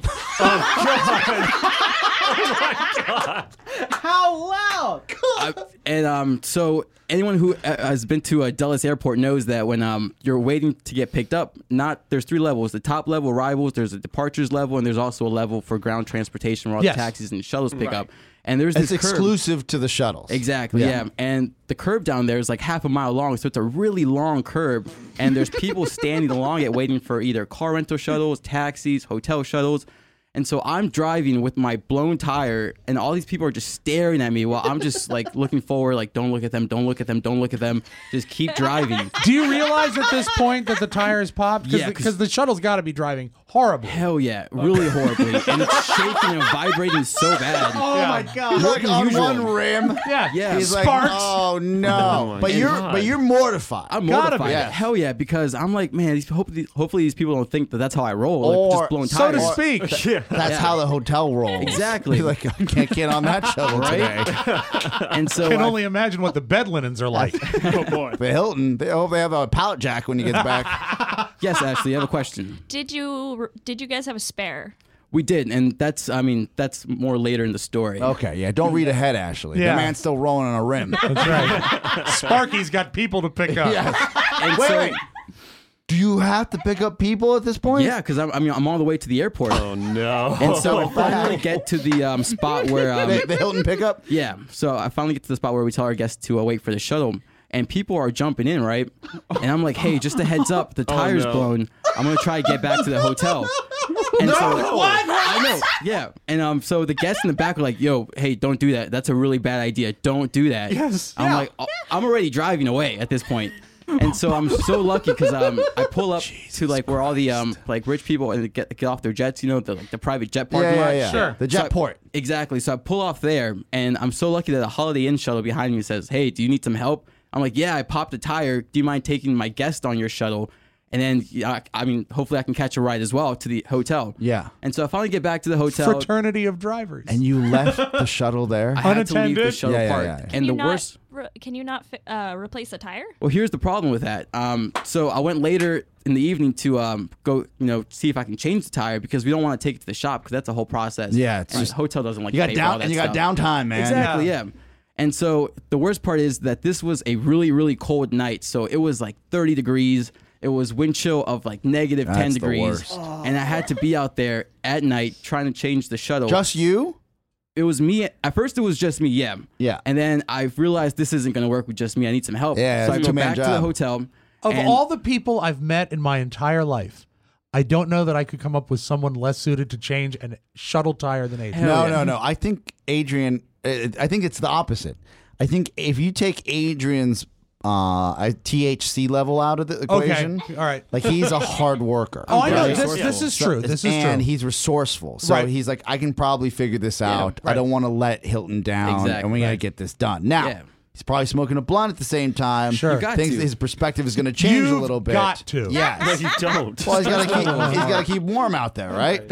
How loud? So anyone who has been to Dulles Airport knows that when you're waiting to get picked up, there's 3 levels. The top level, arrivals, there's a departures level, and there's also a level for ground transportation where all Yes. the taxis and shuttles pick up. And there's It's this curb. exclusive to the shuttles. Exactly, yeah. And the curb down there is like half a mile long, so it's a really long curb. And there's people standing along it waiting for either car rental shuttles, taxis, hotel shuttles. And so I'm driving with my blown tire, and all these people are just staring at me while I'm just like looking forward, like, don't look at them, don't look at them, don't look at them. Just keep driving. Do you realize at this point that the tire is popped? Yeah, Because the shuttle's got to be driving horribly. Hell yeah, really horribly. And it's shaking and vibrating so bad. Oh my God. He's like on unusual. one rim. Yeah. He's like, Sparks. oh no. Oh, my but you're mortified. I'm Gotta mortified. be. Yes. Hell yeah, because I'm like, man, hopefully these people don't think that that's how I roll. Or- Like, just blowing So tires. to speak. Yeah. That's how the hotel rolls. Exactly. You're like, I can't get on that shuttle Right? today. And so Can I- only imagine what the bed linens are like. Oh, boy. The Hilton, they hope they have a pallet jack when he gets back. yes, Ashley, I have a question. Did you guys have a spare? We did, and that's more later in the story. Okay, yeah. Don't read ahead, Ashley. Yeah. The man's still rolling on a rim. That's right. Sparky's got people to pick up. Yes. And Wait, so, wait. Do you have to pick up people at this point? Yeah, because I'm on the way to the airport. Oh no! And so I finally get to the spot where the Hilton pickup. Yeah, so I finally get to the spot where we tell our guests to wait for the shuttle, and people are jumping in, right? And I'm like, hey, just a heads up, the tire's blown. I'm gonna try to get back to the hotel. And what? I know, yeah. And so the guests in the back are like, yo, hey, don't do that. That's a really bad idea. Don't do that. Yes. I'm like, I'm already driving away at this point. And so I'm so lucky because I pull up to like where all the like rich people and get off their jets, you know, the private jet parking lot. Yeah. Sure. The jet port. Exactly. So I pull off there, and I'm so lucky that a Holiday Inn shuttle behind me says, "Hey, do you need some help?" I'm like, "Yeah, I popped a tire. Do you mind taking my guest on your shuttle?" And then, I mean, hopefully I can catch a ride as well to the hotel. Yeah. And so I finally get back to the hotel. Fraternity of drivers. And you left the shuttle there? I had to leave the Unattended? shuttle parked. Yeah. And the worst. Can you not replace a tire? Well, here's the problem with that. So I went later in the evening to go, see if I can change the tire because we don't want to take it to the shop because that's a whole process. Yeah, it's and just the hotel doesn't like you got pay for all that and you got stuff. downtime, man. Exactly, yeah. And so the worst part is that this was a really, really cold night. So it was like 30 degrees. It was wind chill of like negative 10 That's the degrees. worst. And I had to be out there at night trying to change the shuttle. Just you? It was me. At first, it was just me, yeah. Yeah. And then I realized this isn't going to work with just me. I need some help. Yeah, so I it's a go two-man back to the job. hotel. Of and all the people I've met in my entire life, I don't know that I could come up with someone less suited to change a shuttle tire than Adrian. No. I think Adrian, I think it's the opposite. I think if you take Adrian's THC level out of the equation, Okay, all right. like he's a hard worker. Oh, I know. right? This is true. This is and true. he's resourceful. So Right. he's like, I can probably figure this out. I right. don't want to let Hilton down, Exactly. and we got to get this done. Now, Yeah. he's probably smoking a blunt at the same time. Sure. You got Thinks to. his perspective is going to change a You've little bit. got to. Yes. No, you don't. Well, he's got to keep warm out there, right?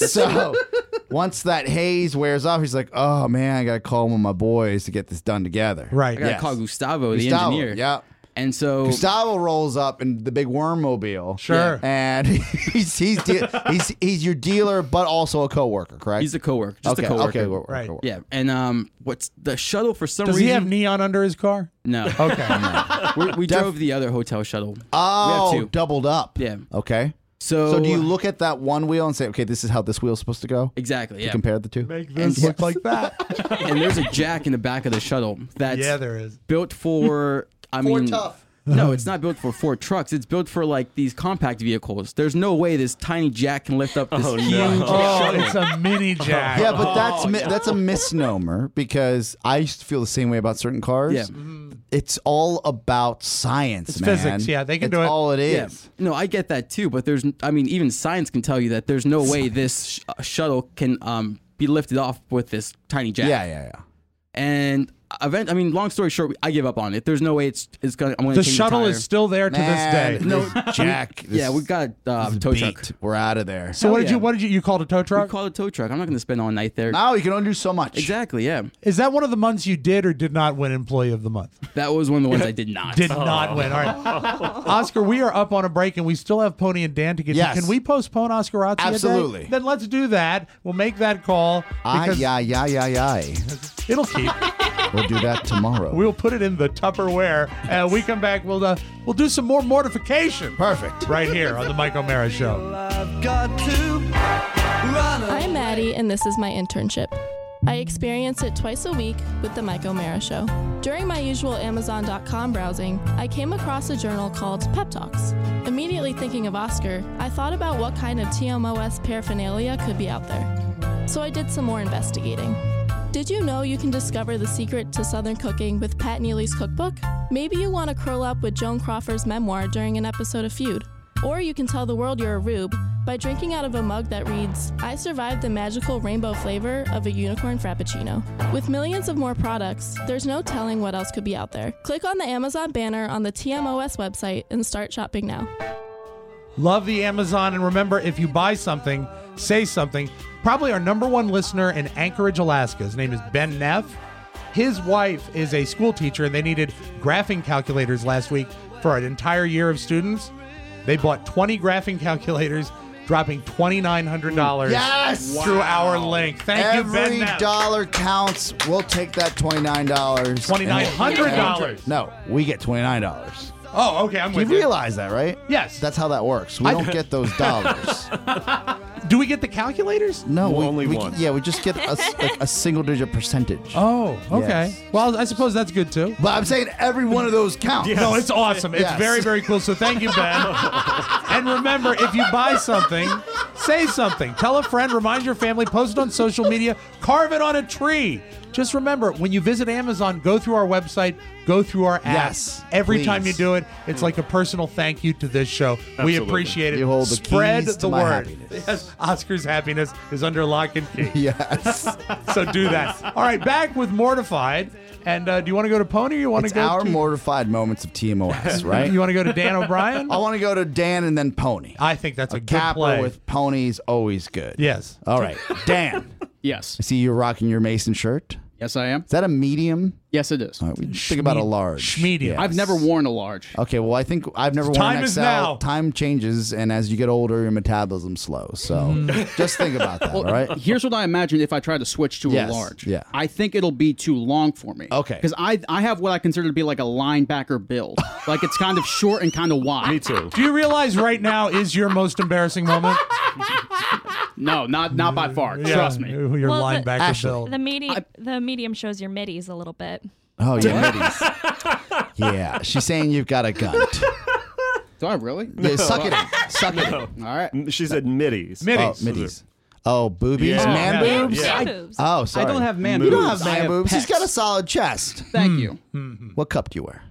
So once that haze wears off, he's like, "Oh man, I got to call one of my boys to get this done together." Right. I got to Yes. call Gustavo, the Gustavo, engineer. yeah. And so Gustavo rolls up in the big wormmobile. Sure. And he's your dealer, but also a coworker, correct? he's a coworker, just okay, a coworker. Okay, Right. coworker. Yeah. And what's the shuttle for some Does reason? he have neon under his car? No. Okay. We drove the other hotel shuttle. Oh, we have two. doubled up. Yeah. Okay. So So do you look at that one wheel and say, okay, this is how this wheel's supposed to go? Exactly. To Yeah. compare the two? Make this look like that. And there's a jack in the back of the shuttle that's Yeah, there is. built for. I For mean, tough. No, it's not built for Ford trucks. It's built for like these compact vehicles. There's no way this tiny jack can lift up this huge Oh, shuttle. it's a mini jack. Yeah, but that's a misnomer because I used to feel the same way about certain cars. Yeah. It's all about science, It's man. physics, yeah, they can That's do it. all it Yeah. is. No, I get that too, but even science can tell you that there's no way this shuttle can be lifted off with this tiny jack. Yeah. And long story short, I give up on it. There's no way it's gonna. I'm gonna The change shuttle tire. is still there to Man, this day. No, Jack. Yeah, we got tow truck. We're out of there. So what did you call it a tow We truck? call it a tow truck. I'm not gonna spend all night there. No, you can only do so much. Exactly. Yeah, Is that one of the months you did or did not win Employee of the Month? that was one of the ones I did not. Did not win. All right. Oscar, we are up on a break and we still have Pony and Dan to get Yes. to. Can we postpone Oscar Razzi a day? Absolutely. Then let's do that. We'll make that call. because Aye. It'll keep. We'll do that tomorrow. We'll put it in the Tupperware. And we come back, we'll do some more mortification. Perfect. Right here on the Mike O'Mara Show. I'm Maddie, and this is my internship. I experience it twice a week with the Mike O'Mara Show. During my usual Amazon.com browsing, I came across a journal called Pep Talks. Immediately thinking of Oscar, I thought about what kind of TMOS paraphernalia could be out there. So I did some more investigating. Did you know you can discover the secret to Southern cooking with Pat Neely's cookbook? Maybe you want to curl up with Joan Crawford's memoir during an episode of Feud. Or you can tell the world you're a rube by drinking out of a mug that reads, "I survived the magical rainbow flavor of a unicorn frappuccino." With millions of more products, there's no telling what else could be out there. Click on the Amazon banner on the TMOS website and start shopping now. Love the Amazon. And remember, if you buy something, say something. Probably our number one listener in Anchorage, Alaska. His name is Ben Neff. His wife is a school teacher, and they needed graphing calculators last week for an entire year of students. They bought 20 graphing calculators, dropping $2,900 Yes! through our link. Thank you, Ben Every Neff. dollar counts. We'll take that $29. $2,900. No, we get $29. Oh, okay, I'm You with you. realize that, right? Yes. That's how that works. We don't get those dollars. Do we get the calculators? No, Well, only we one. Yeah, we just get a single-digit percentage. Oh, okay. Yes. Well, I suppose that's good too. But I'm saying every one of those counts. No, it's awesome. It's Yes. very, very cool. So thank you, Ben. And remember, if you buy something, say something. Tell a friend, remind your family, post it on social media, carve it on a tree. Just remember, when you visit Amazon, go through our website, go through our app. Yes, Every please. time you do it, it's like a personal thank you to this show. We Absolutely. appreciate it. You hold the Spread keys the to my word. happiness. Yes, Oscar's happiness is under lock and key. Yes. So do that. All right, back with Mortified. And do you want to go to Pony or you want It's to go our to... mortified moments of TMOS, right? You want to go to Dan O'Brien? I want to go to Dan and then Pony. I think that's a good capper play. with Pony's always good. Yes. All right, Dan. Yes. I see you're rocking your Mason shirt. Yes, I am. Is that a medium? Yes, it is. All right, we think about a large. Schmedium. Yes. I've never worn a large. Okay, well, I think I've never worn Time an is XL. now. Time changes, and as you get older, your metabolism's slow. So just think about that, all right? Here's what I imagine if I try to switch to Yes, a large. yeah. I think it'll be too long for me. Okay. Because I have what I consider to be like a linebacker build. Like it's kind of short and kind of wide. Me too. Do you realize right now is your most embarrassing moment? No, not by far. Trust me. Your Well, linebacker Ashley. build. The medium shows your middies a little bit. Oh, yeah, middies. Yeah, she's saying you've got a gunt. Do I really? Yeah, suck it in. Suck it in. All right. She said middies. Middies. Oh, middies. Oh, boobies? Yeah. Man Yeah. boobs? Man I- boobs. Oh, sorry. I don't have man You boobs. don't have I man have boobs. He's pecs. got a solid chest. Thank you. What cup do you wear?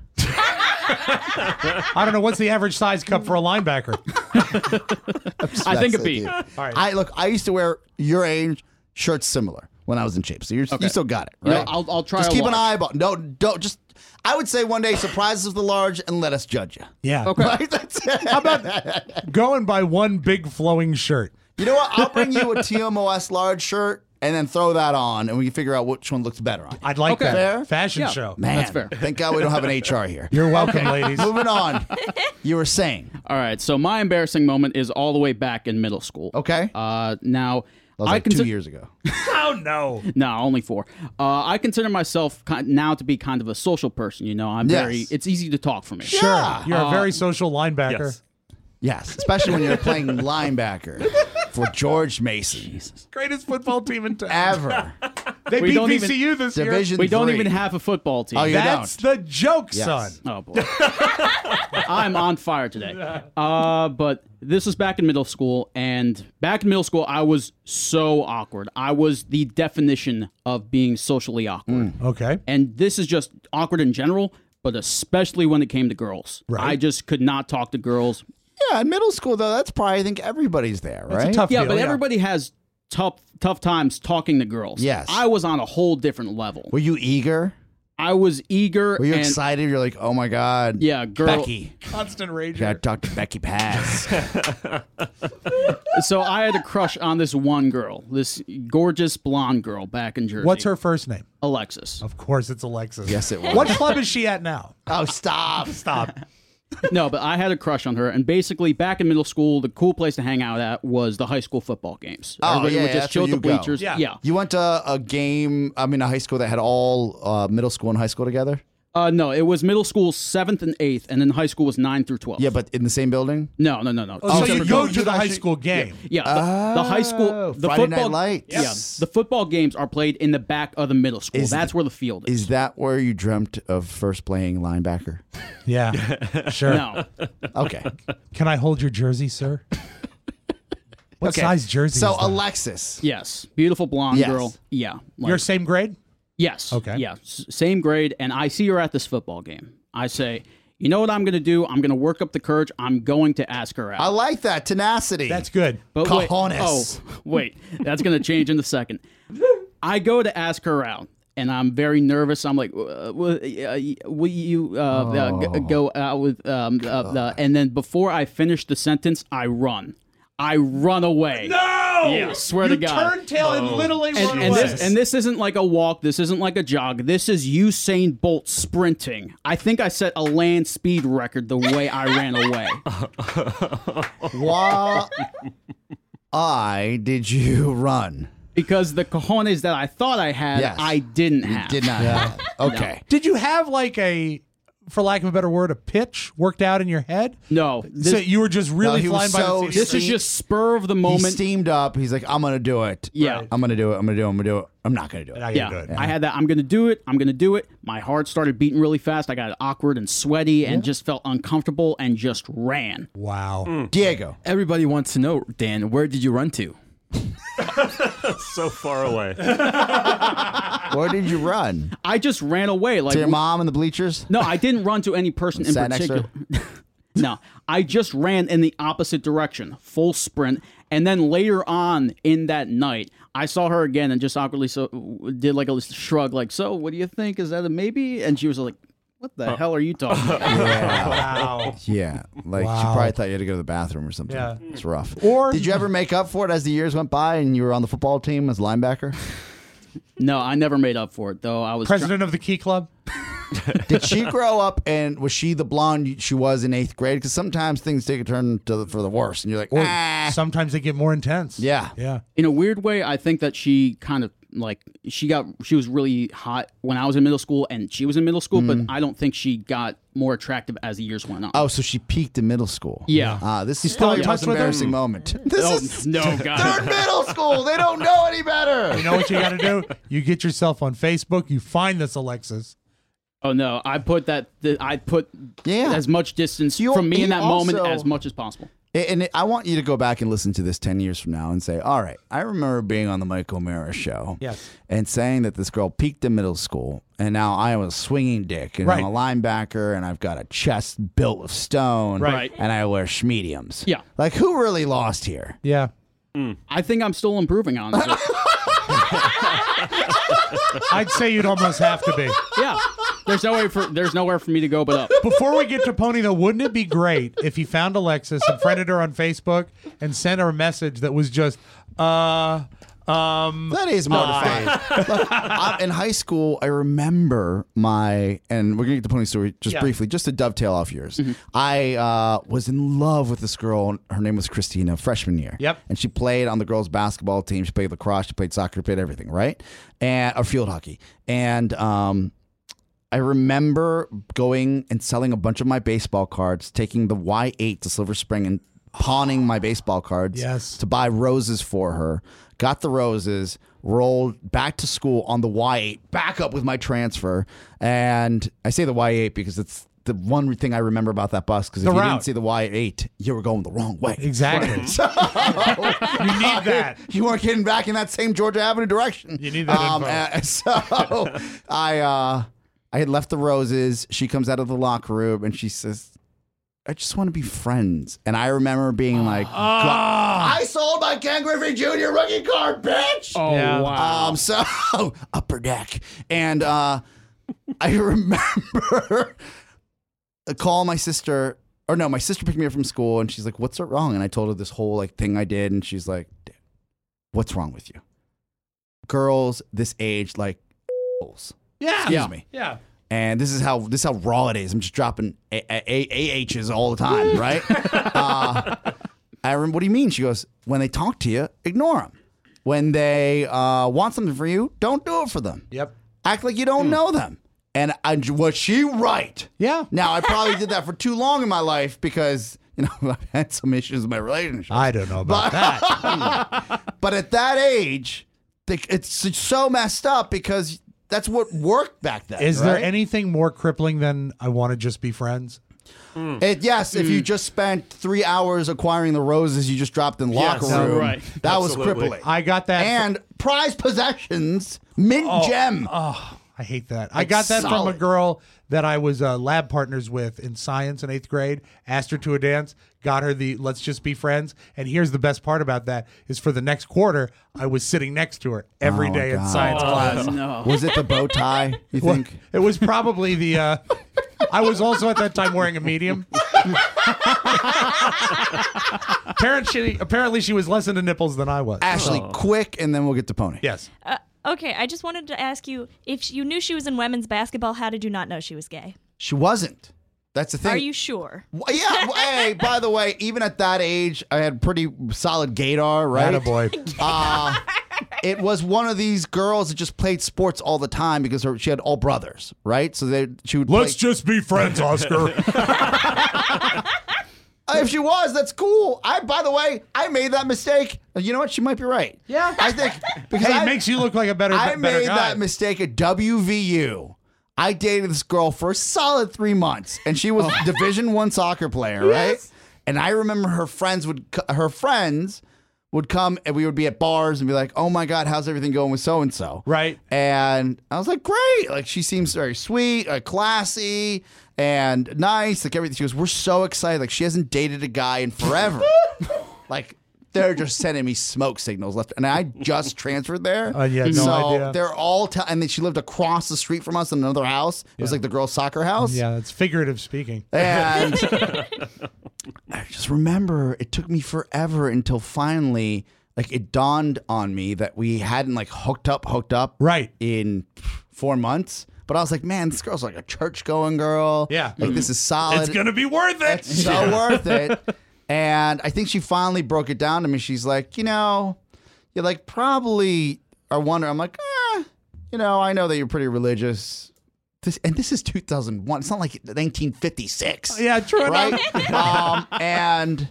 I don't know. What's the average size cup for a linebacker? I think a Messing B. with you. All right. I used to wear your age shirts similar when I was in shape. So you still got it, You know, right? I'll try Just a keep an large. eyeball. No, don't just. I would say one day surprise us with the large and let us judge you. Yeah. Okay. Right? That's it. How about going by one big flowing shirt? You know what? I'll bring you a TMOS large shirt and then throw that on, and we can figure out which one looks better on you. I'd like Okay. that. Fair? Fashion Yeah. show. Man, That's fair. Thank God we don't have an HR here. You're welcome, ladies. Moving on. You were saying. All right. So my embarrassing moment is all the way back in middle school. Okay. Now That was like 2 years ago. Oh, no. No, only 4. I consider myself now to be kind of a social person. You know, I'm Yes. very. It's easy to talk for me. Sure. Yeah. You're a very social linebacker. Yes. Yes, especially when you're playing linebacker for George Mason. Greatest football team in town. Ever. They We beat don't even- VCU this year. Division We don't 3. even have a football team. Oh, you That's the joke, Yes. son. Oh boy, I'm on fire today. But this was back in middle school, and back in middle school, I was so awkward. I was the definition of being socially awkward. Okay. And this is just awkward in general, but especially when it came to girls. Right. I just could not talk to girls. Yeah, in middle school, though, that's probably, I think everybody's there, right? It's a tough Yeah, deal, but everybody has tough times talking to girls. Yes. I was on a whole different level. Were you eager? I was eager. Were you and, excited? You're like, oh my God. Yeah, girl. Becky. Constant rage. Gotta talk to Becky Pass. So I had a crush on this one girl, this gorgeous blonde girl back in Jersey. What's her first name? Alexis. Of course, it's Alexis. Yes, it was. What club is she at now? Oh, stop. Stop. No, but I had a crush on her, and basically back in middle school, the cool place to hang out at was the high school football games. Oh, Everybody yeah, would just that's chill where at the you go. bleachers. Yeah. You went to a game, I mean, a high school that had all middle school and high school together? No, it was middle school 7th and 8th, and then high school was 9 through 12. Yeah, but in the same building? No. Oh, so you Separate go buildings. to the high school game. Yeah, the high school, the Friday football, Night Lights. Yeah, the football games are played in the back of the middle school. Is That's where the field is. Is that where you dreamt of first playing linebacker? Yeah. Sure. No, Okay. Can I hold your jersey, sir? What Okay. size jersey So is that? Alexis. yes, beautiful blonde Yes. girl. Yeah, like- Your same grade? Yes. Okay. Yeah. Same grade. And I see her at this football game. I say, you know what I'm going to do? I'm going to work up the courage. I'm going to ask her out. I like that. Tenacity. That's good. But wait, Cojones. wait. That's going to change in a second. I go to ask her out. And I'm very nervous. I'm like, will you go out with and then before I finish the sentence, I run away. No! Yeah, swear to God. Turn tail and literally run And away. this isn't like a walk. This isn't like a jog. This is Usain Bolt sprinting. I think I set a land speed record the way I ran away. Why did you run? Because the cojones that I thought I had, Yes. I didn't have. Did not have. Okay. Did you have like a for lack of a better word, a pitch worked out in your head? No. So you were just really he was flying by so- the seat. This is just spur of the He moment. steamed up. He's like, I'm going to do it. Yeah. I'm going to do it. I'm going to do it. I'm going to do it. I'm not going to do it. Yeah, I had that. I'm gonna do it. I'm gonna do it. My heart started beating really fast. I got awkward and sweaty and just felt uncomfortable and just ran. Wow. Diego. Everybody wants to know, Dan, where did you run to? So far away. Where did you run? I just ran away. Like To your mom in the bleachers? No, I didn't run to any person in Sat next to particular. No, I just ran in the opposite direction, full sprint. And then later on in that night, I saw her again and just awkwardly did like a shrug, like, so what do you think? Is that a maybe? And she was like, what the hell are you talking about? Wow. Yeah. Like, she Wow. probably thought you had to go to the bathroom or something. Yeah. It's rough. Or did you ever make up for it as the years went by and you were on the football team as linebacker? No, I never made up for it, though. I was president of the Key Club? Did she grow up and was she the blonde she was in 8th grade? Because sometimes things take a turn for the worse, and you're like, Or sometimes they get more intense. Yeah. Yeah. In a weird way, I think that she kind of like she was really hot when I was in middle school and she was in middle school, but I don't think she got more attractive as the years went on. Oh, so she peaked in middle school. Yeah. This is still probably in the most touch with her? embarrassing moment. No, God. They're in middle school. They don't know any better. You know what you got to do? You get yourself on Facebook. You find this Alexis. Oh no! I put as much distance from me in that moment as much as possible. And I want you to go back and listen to this 10 years from now and say, all right, I remember being on the Mike O'Mara show and saying that this girl peaked in middle school, and now I am a swinging dick, and I'm a linebacker, and I've got a chest built of stone, Right. and I wear schmediums. Yeah. Like, who really lost here? Yeah. I think I'm still improving on it. I'd say you'd almost have to be. Yeah. There's nowhere for me to go but up. Before we get to Pony, though, wouldn't it be great if you found Alexis and friended her on Facebook and sent her a message that was just, That is mortifying. Look, in high school, I remember and we're going to get the Pony story just briefly, just to dovetail off yours. I was in love with this girl. Her name was Christina, freshman year. Yep. And she played on the girls' basketball team. She played lacrosse. She played soccer. She played everything, right? Or field hockey. And I remember going and selling a bunch of my baseball cards, taking the Y8 to Silver Spring and pawning my baseball cards to buy roses for her. Got the roses, rolled back to school on the Y8, back up with my transfer. And I say the Y8 because it's the one thing I remember about that bus, because if you didn't see the Y8, you were going the wrong way. Exactly. So, you need that. You weren't getting back in that same Georgia Avenue direction. You need that info. So I had left the roses. She comes out of the locker room and she says, I just want to be friends. And I remember being like, I sold my Ken Griffey Jr. rookie card, bitch. Oh, wow. So upper deck. And I remember calling my sister, or no, my sister picked me up from school and she's like, what's wrong? And I told her this whole thing I did. And she's like, what's wrong with you? Girls this age like Yeah. Excuse me. Yeah. And this is how raw it is. I'm just dropping AHs all the time, right? I remember, what do you mean? She goes, when they talk to you, ignore them. When they want something for you, don't do it for them. Yep. Act like you don't know them. And was she right? Yeah. Now, I probably did that for too long in my life because, I've had some issues in my relationship. I don't know about that. But at that age, it's so messed up because that's what worked back then. Is there anything more crippling than I want to just be friends? Yes, if you just spent 3 hours acquiring the roses you just dropped in the locker room, that was crippling. I got that. And prized possessions, mint gem. Oh, I hate that. I got that from a girl that I was lab partners with in science in 8th grade. Asked her to a dance, got her the let's just be friends. And here's the best part about that is for the next quarter, I was sitting next to her every day in science class. No. Was it the bow tie, you think? It was probably the... I was also at that time wearing a medium. Apparently she was less into nipples than I was. Ashley, quick, and then we'll get to Pony. Yes. Okay, I just wanted to ask you, if you knew she was in women's basketball, how did you not know she was gay? She wasn't. That's the thing. Are you sure? Yeah. Hey, by the way, even at that age, I had pretty solid gaydar, right? Attaboy. it was one of these girls that just played sports all the time because she had all brothers, right? So she would. Let's just be friends, Oscar. If she was, that's cool. By the way, I made that mistake. You know what? She might be right. Yeah, I think because it makes you look like a better. I better made guy. that mistake at WVU. I dated this girl for a solid 3 months, and she was a Division I soccer player, right? And I remember her friends would come, and we would be at bars and be like, "Oh my God, how's everything going with so and so?" Right. And I was like, "Great!" Like she seems very sweet, classy, and nice. Like everything. She goes, "We're so excited. Like she hasn't dated a guy in forever." Like. They're just sending me smoke signals left, and I just transferred there. Yeah, no idea. They're all, and then she lived across the street from us in another house. It was like the girls' soccer house. Yeah, that's figurative speaking. And I just remember it took me forever until finally, like, it dawned on me that we hadn't like hooked up right in 4 months. But I was like, man, this girl's like a church-going girl. Yeah, like this is solid. It's gonna be worth it. It's so worth it. And I think she finally broke it down to me. She's like, you like probably are wondering. I'm like, I know that you're pretty religious. This is 2001. It's not like 1956. Yeah, true right? And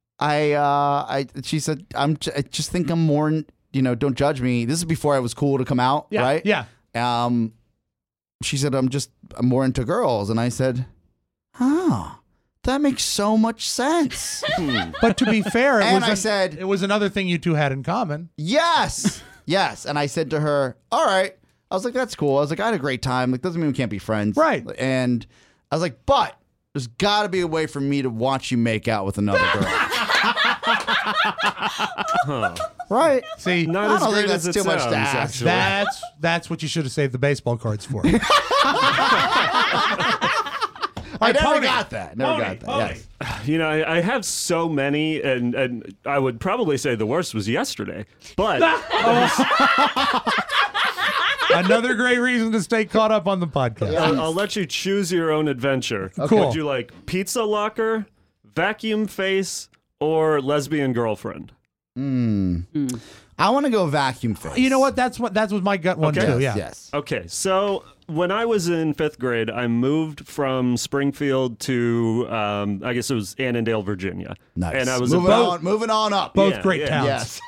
she said, I just think I'm more, don't judge me. This is before I was cool to come out, right? Yeah. She said, I'm more into girls. And I said, that makes so much sense. But to be fair, it was another thing you two had in common. Yes. Yes. And I said to her, all right. I was like, that's cool. I was like, I had a great time. Like, doesn't mean we can't be friends. Right. And I was like, but there's got to be a way for me to watch you make out with another girl. Right. See, Not I as don't great think as that's it too much to sounds, ask. actually. That's what you should have saved the baseball cards for. I never got that. Yes. I have so many, and I would probably say the worst was yesterday. But another great reason to stay caught up on the podcast. I'll let you choose your own adventure. Cool. Would you like pizza locker, vacuum face, or lesbian girlfriend? I want to go vacuum face. You know what? That's what my gut one too. Yeah. Yes. Okay, so when I was in 5th grade, I moved from Springfield to, I guess it was Annandale, Virginia. Nice. And I was moving on up. Both great towns. Yes.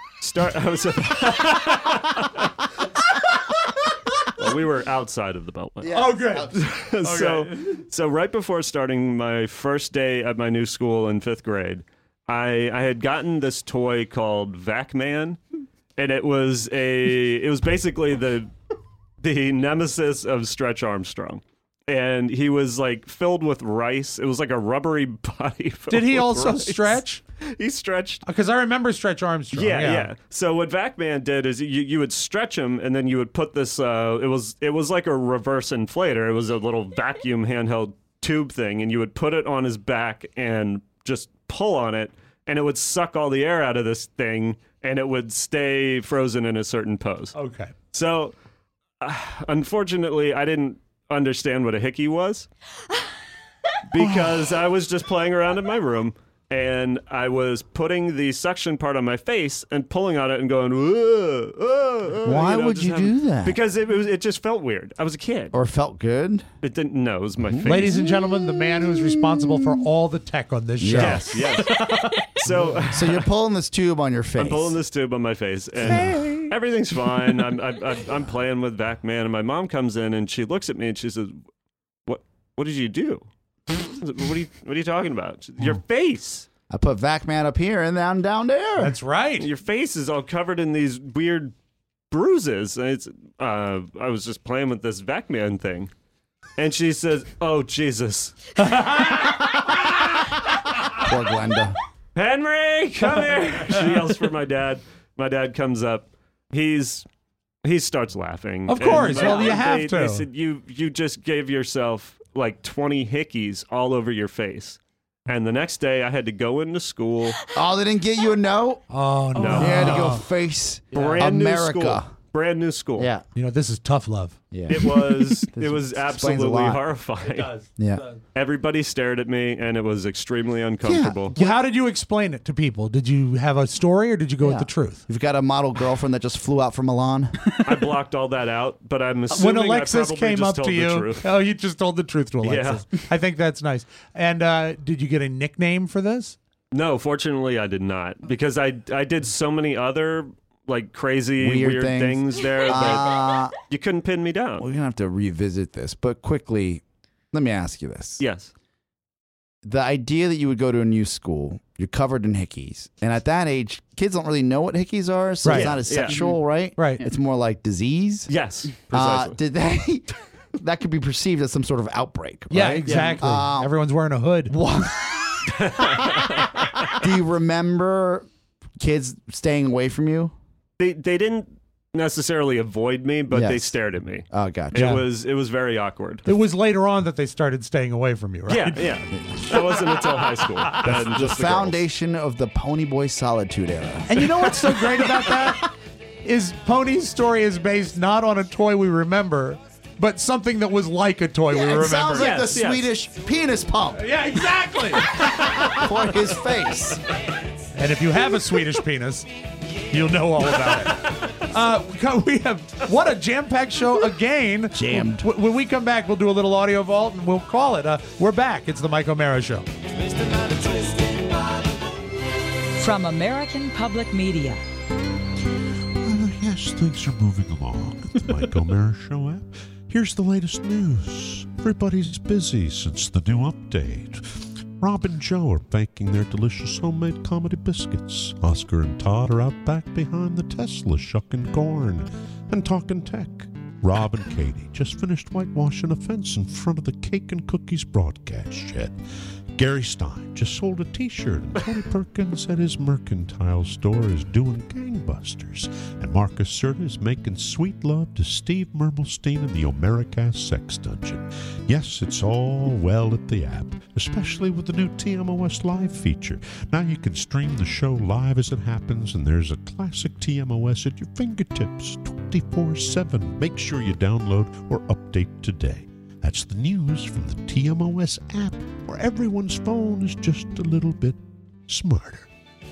Well, we were outside of the Beltway. Yes. Oh, good. So right before starting my first day at my new school in 5th grade, I had gotten this toy called Vac-Man, and it was basically the nemesis of Stretch Armstrong. And he was like filled with rice. It was like a rubbery body. Did he with also rice. stretch? He stretched. Because I remember Stretch Armstrong. Yeah. So what Vac-Man did is you would stretch him, and then you would put this. It was like a reverse inflator. It was a little vacuum handheld tube thing, and you would put it on his back and just pull on it, and it would suck all the air out of this thing, and it would stay frozen in a certain pose. Okay. So, unfortunately, I didn't understand what a hickey was because I was just playing around in my room, and I was putting the suction part on my face and pulling on it and going, Why would you do that? Because it just felt weird. I was a kid. Or felt good? It didn't. No, it was my face. Ladies and gentlemen, the man who's responsible for all the tech on this show. Yes. So you're pulling this tube on your face. I'm pulling this tube on my face, and everything's fine. I'm playing with Vac-Man, and my mom comes in and she looks at me and she says, "What did you do? What are you talking about? Your face." I put Vac-Man up here and down there. That's right. Your face is all covered in these weird bruises. And it's I was just playing with this Vac-Man thing, and she says, "Oh Jesus." Poor Glenda. Henry, come here. She yells for my dad. My dad comes up. He starts laughing. Of course. And, Well, you have to. They said, you just gave yourself like 20 hickeys all over your face. And the next day I had to go into school. Oh, they didn't get you a note? Oh, no. You had to go face Brand America. new school. brand new school. Yeah. You know, this is tough love. Yeah. It was explains a absolutely lot. horrifying. It does. Yeah. Everybody stared at me, and it was extremely uncomfortable. Well, how did you explain it to people? Did you have a story or did you go with the truth? You've got a model girlfriend that just flew out from Milan. I blocked all that out, but I'm assuming When Alexis I probably came just up told to the you, truth. oh, you just told the truth to Alexis. I think that's nice. And did you get a nickname for this? No, fortunately, I did not, because I did so many other like crazy weird things there that you couldn't pin me down. We're going to have to revisit this, but quickly, let me ask you this. Yes. The idea that you would go to a new school, you're covered in hickeys, and at that age, kids don't really know what hickeys are, so it's not as sexual, right? Right. It's more like disease. Yes, precisely. Did they... That could be perceived as some sort of outbreak, right? Yeah, exactly. Everyone's wearing a hood. Do you remember kids staying away from you? They didn't necessarily avoid me, but they Yes. stared at me. Oh, gotcha. It was very awkward. It was later on that they started staying away from you, right? Yeah. That wasn't until high school. That's Then the just the girls. foundation of the Ponyboy Solitude era. And you know what's so great about that? Is Pony's story is based not on a toy we remember, but something that was like a toy we remember. It sounds like the Swedish penis pump. Yeah, exactly. For his face. And if you have a Swedish penis, you'll know all about it. We have what a jam-packed show again. Jammed. When we come back, we'll do a little audio vault and we'll call it. We're back. It's the Mike O'Mara Show. From American Public Media. Yes, things are moving along at the Mike O'Mara Show app. Here's the latest news. Everybody's busy since the new update. Rob and Joe are baking their delicious homemade comedy biscuits. Oscar and Todd are out back behind the Tesla shucking corn and talking tech. Rob and Katie just finished whitewashing a fence in front of the Cake and Cookies broadcast shed. Gary Stein just sold a t-shirt, and Tony Perkins at his mercantile store is doing gangbusters. And Marcus Serta is making sweet love to Steve Mermelstein in the Omericast Sex Dungeon. Yes, it's all well at the app, especially with the new TMOS Live feature. Now you can stream the show live as it happens, and there's a classic TMOS at your fingertips 24/7. Make sure you download or update today. That's the news from the TMOS app, where everyone's phone is just a little bit smarter.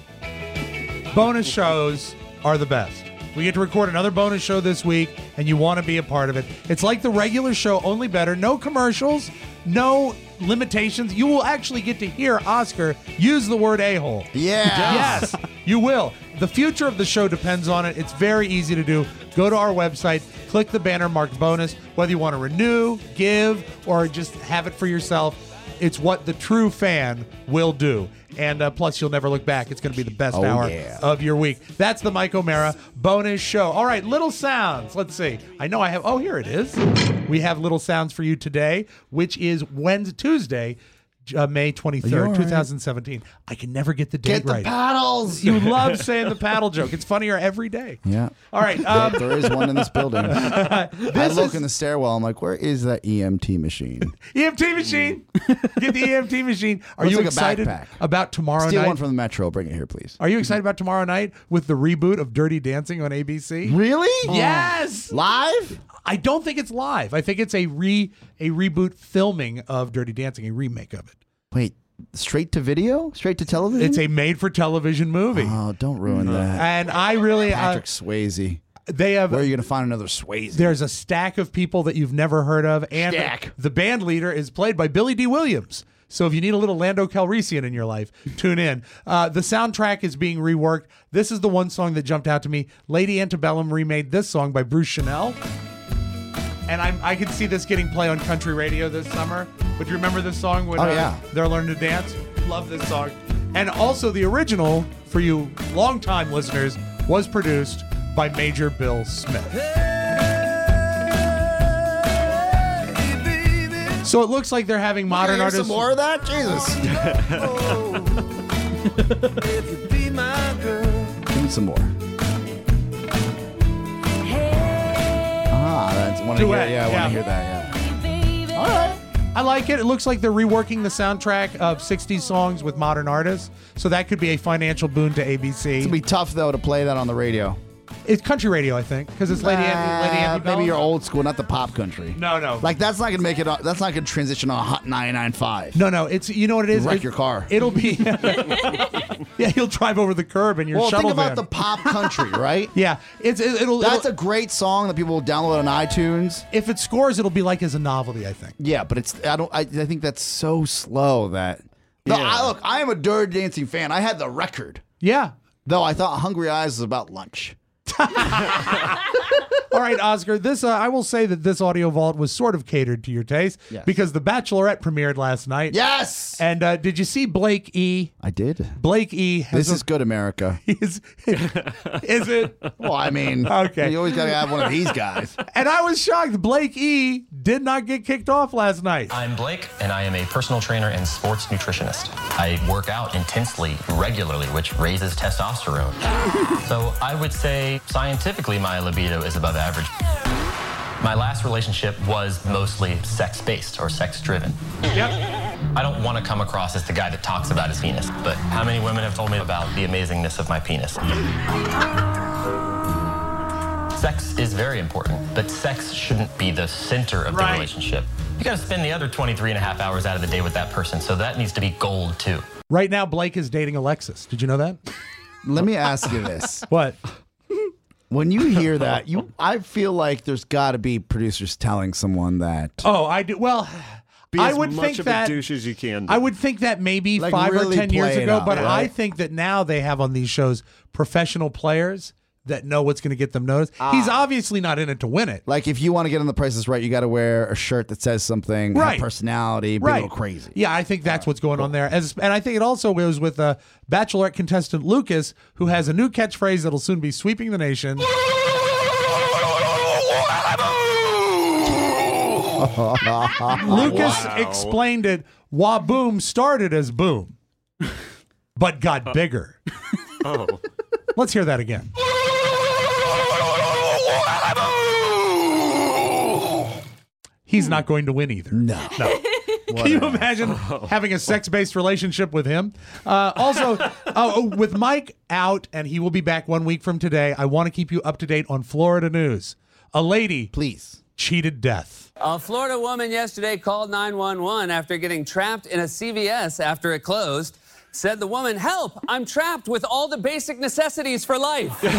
Bonus shows are the best. We get to record another bonus show this week, and you want to be a part of it. It's like the regular show, only better. No commercials, no limitations. You will actually get to hear Oscar use the word a-hole. Yeah. Yes, you will. The future of the show depends on it. It's very easy to do. Go to our website, click the banner marked bonus. Whether you want to renew, give, or just have it for yourself, it's what the true fan will do. And plus, you'll never look back. It's going to be the best hour of your week. That's the Mike O'Mara bonus show. All right, little sounds. Let's see. I know I have. Oh, here it is. We have little sounds for you today, which is Tuesday, May 23rd, 2017. I can never get the date right. Get the paddles. You love saying the paddle joke. It's funnier every day. Yeah. All right. There is one in this building. I look in the stairwell. I'm like, where is that EMT machine? EMT machine. Get the EMT machine. Are Looks you like a excited backpack. about tomorrow Steal night? one from the Metro. Bring it here, please. Are you excited about tomorrow night with the reboot of Dirty Dancing on ABC? Really? Yes. Live? I don't think it's live. I think it's a reboot filming of Dirty Dancing, a remake of it. Wait, straight to video? Straight to television? It's a made-for-television movie. Oh, don't ruin that. And I really... Patrick Swayze. They have. Where are you going to find another Swayze? There's a stack of people that you've never heard of. And Stack. the band leader is played by Billy D. Williams. So if you need a little Lando Calrissian in your life, tune in. The soundtrack is being reworked. This is the one song that jumped out to me. Lady Antebellum remade this song by Bruce Chanel. And I could see this getting play on country radio this summer. But you remember this song when they're learning to dance? Love this song. And also the original, for you longtime listeners, was produced by Major Bill Smith. So it looks like they're having modern artists. Some more of that? Jesus. Give me some more. I want to hear, I want to hear that, yeah. All right. I like it. It looks like they're reworking the soundtrack of 60s songs with modern artists. So that could be a financial boon to ABC. It's going to be tough, though, to play that on the radio. It's country radio, I think, because it's Lady Andy Bell. Maybe you're old school, not the pop country. No. Like that's not gonna make it. That's not gonna transition on Hot 99.5. No. It's you know what it is. Wreck your car. It'll be. Yeah, you'll drive over the curb in your shuttle think about van. the pop country, right? Yeah, That's a great song that people will download on iTunes. If it scores, it'll be like as a novelty, I think. Yeah, but I think that's so slow that. No, look, I am a Dirty Dancing fan. I had the record. Yeah. Though I thought Hungry Eyes was about lunch. All right, Oscar. This I will say that this audio vault was sort of catered to your taste because The Bachelorette premiered last night. Yes. And did you see Blake E? I did. Blake E. This is good, America. Is it? Well, I mean, okay. You always got to have one of these guys. And I was shocked. Blake E. did not get kicked off last night. I'm Blake, and I am a personal trainer and sports nutritionist. I work out intensely, regularly, which raises testosterone. So I would say scientifically my libido is above average. My last relationship was mostly sex-based or sex-driven. Yep. I don't want to come across as the guy that talks about his penis, but how many women have told me about the amazingness of my penis? Sex is very important, but sex shouldn't be the center of the relationship. You got to spend the other 23 and a half hours out of the day with that person, so that needs to be gold too. Right now, Blake is dating Alexis. Did you know that? Let me ask you this. What? When you hear that, I feel like there's got to be producers telling someone that. Oh, I do. Well, Be I as would much think of that a douche as you can do. I would think that maybe Like 5 really or 10 years play it ago, up, but I right? think that now they have on these shows professional players that know what's going to get them noticed. He's obviously not in it to win it. Like if you want to get on The Price is Right, you got to wear a shirt that says something, have Right. personality, be a little crazy. Yeah, I think that's what's going on there. And I think it also goes with Bachelorette contestant Lucas, who has a new catchphrase that'll soon be sweeping the nation. Lucas explained it. Waboom started as boom, but got bigger. Oh. Let's hear that again. He's not going to win either. No. Can you imagine having a sex-based relationship with him? Also, with Mike out, and he will be back 1 week from today, I want to keep you up to date on Florida news. A lady cheated death. A Florida woman yesterday called 911 after getting trapped in a CVS after it closed. Said the woman, "Help! I'm trapped with all the basic necessities for life." What?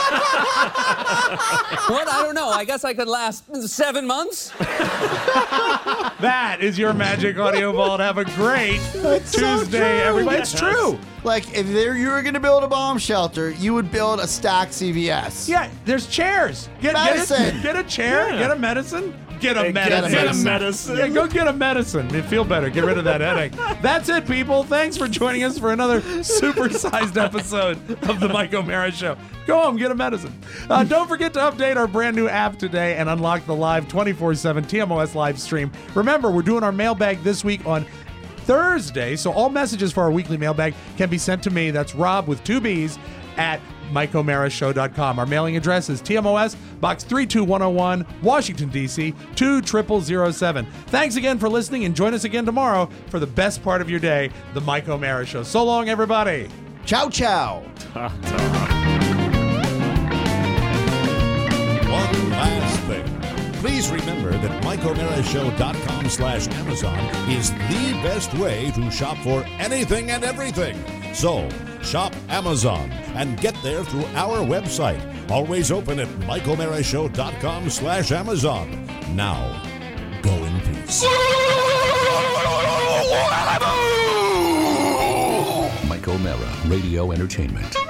I don't know. I guess I could last 7 months. That is your Magic Audio Vault. Have a great Tuesday, everybody. It's true. Like if you were going to build a bomb shelter, you would build a stacked CVS. Yeah, there's chairs. Get a chair. Yeah. Get a medicine. Get a Hey, medicine. get a medicine. Yeah, go get a medicine. You feel better. Get rid of that headache. That's it, people. Thanks for joining us for another supersized episode of the Mike O'Mara Show. Go home, get a medicine. Don't forget to update our brand new app today and unlock the live 24/7 TMOS live stream. Remember, we're doing our mailbag this week on Thursday, so all messages for our weekly mailbag can be sent to me. That's Rob with 2 B's at MikeO'MaraShow.com. Our mailing address is TMOS, Box 32101, Washington, D.C. 20007. Thanks again for listening, and join us again tomorrow for the best part of your day, the Mike O'Mara Show. So long, everybody. Ciao, ciao. One last thing. Please remember that MikeO'MaraShow.com/Amazon is the best way to shop for anything and everything. So, shop Amazon and get there through our website. Always open at MikeO'MaraShow.com/Amazon. Now, go in peace. Mike O'Mara, Radio Entertainment.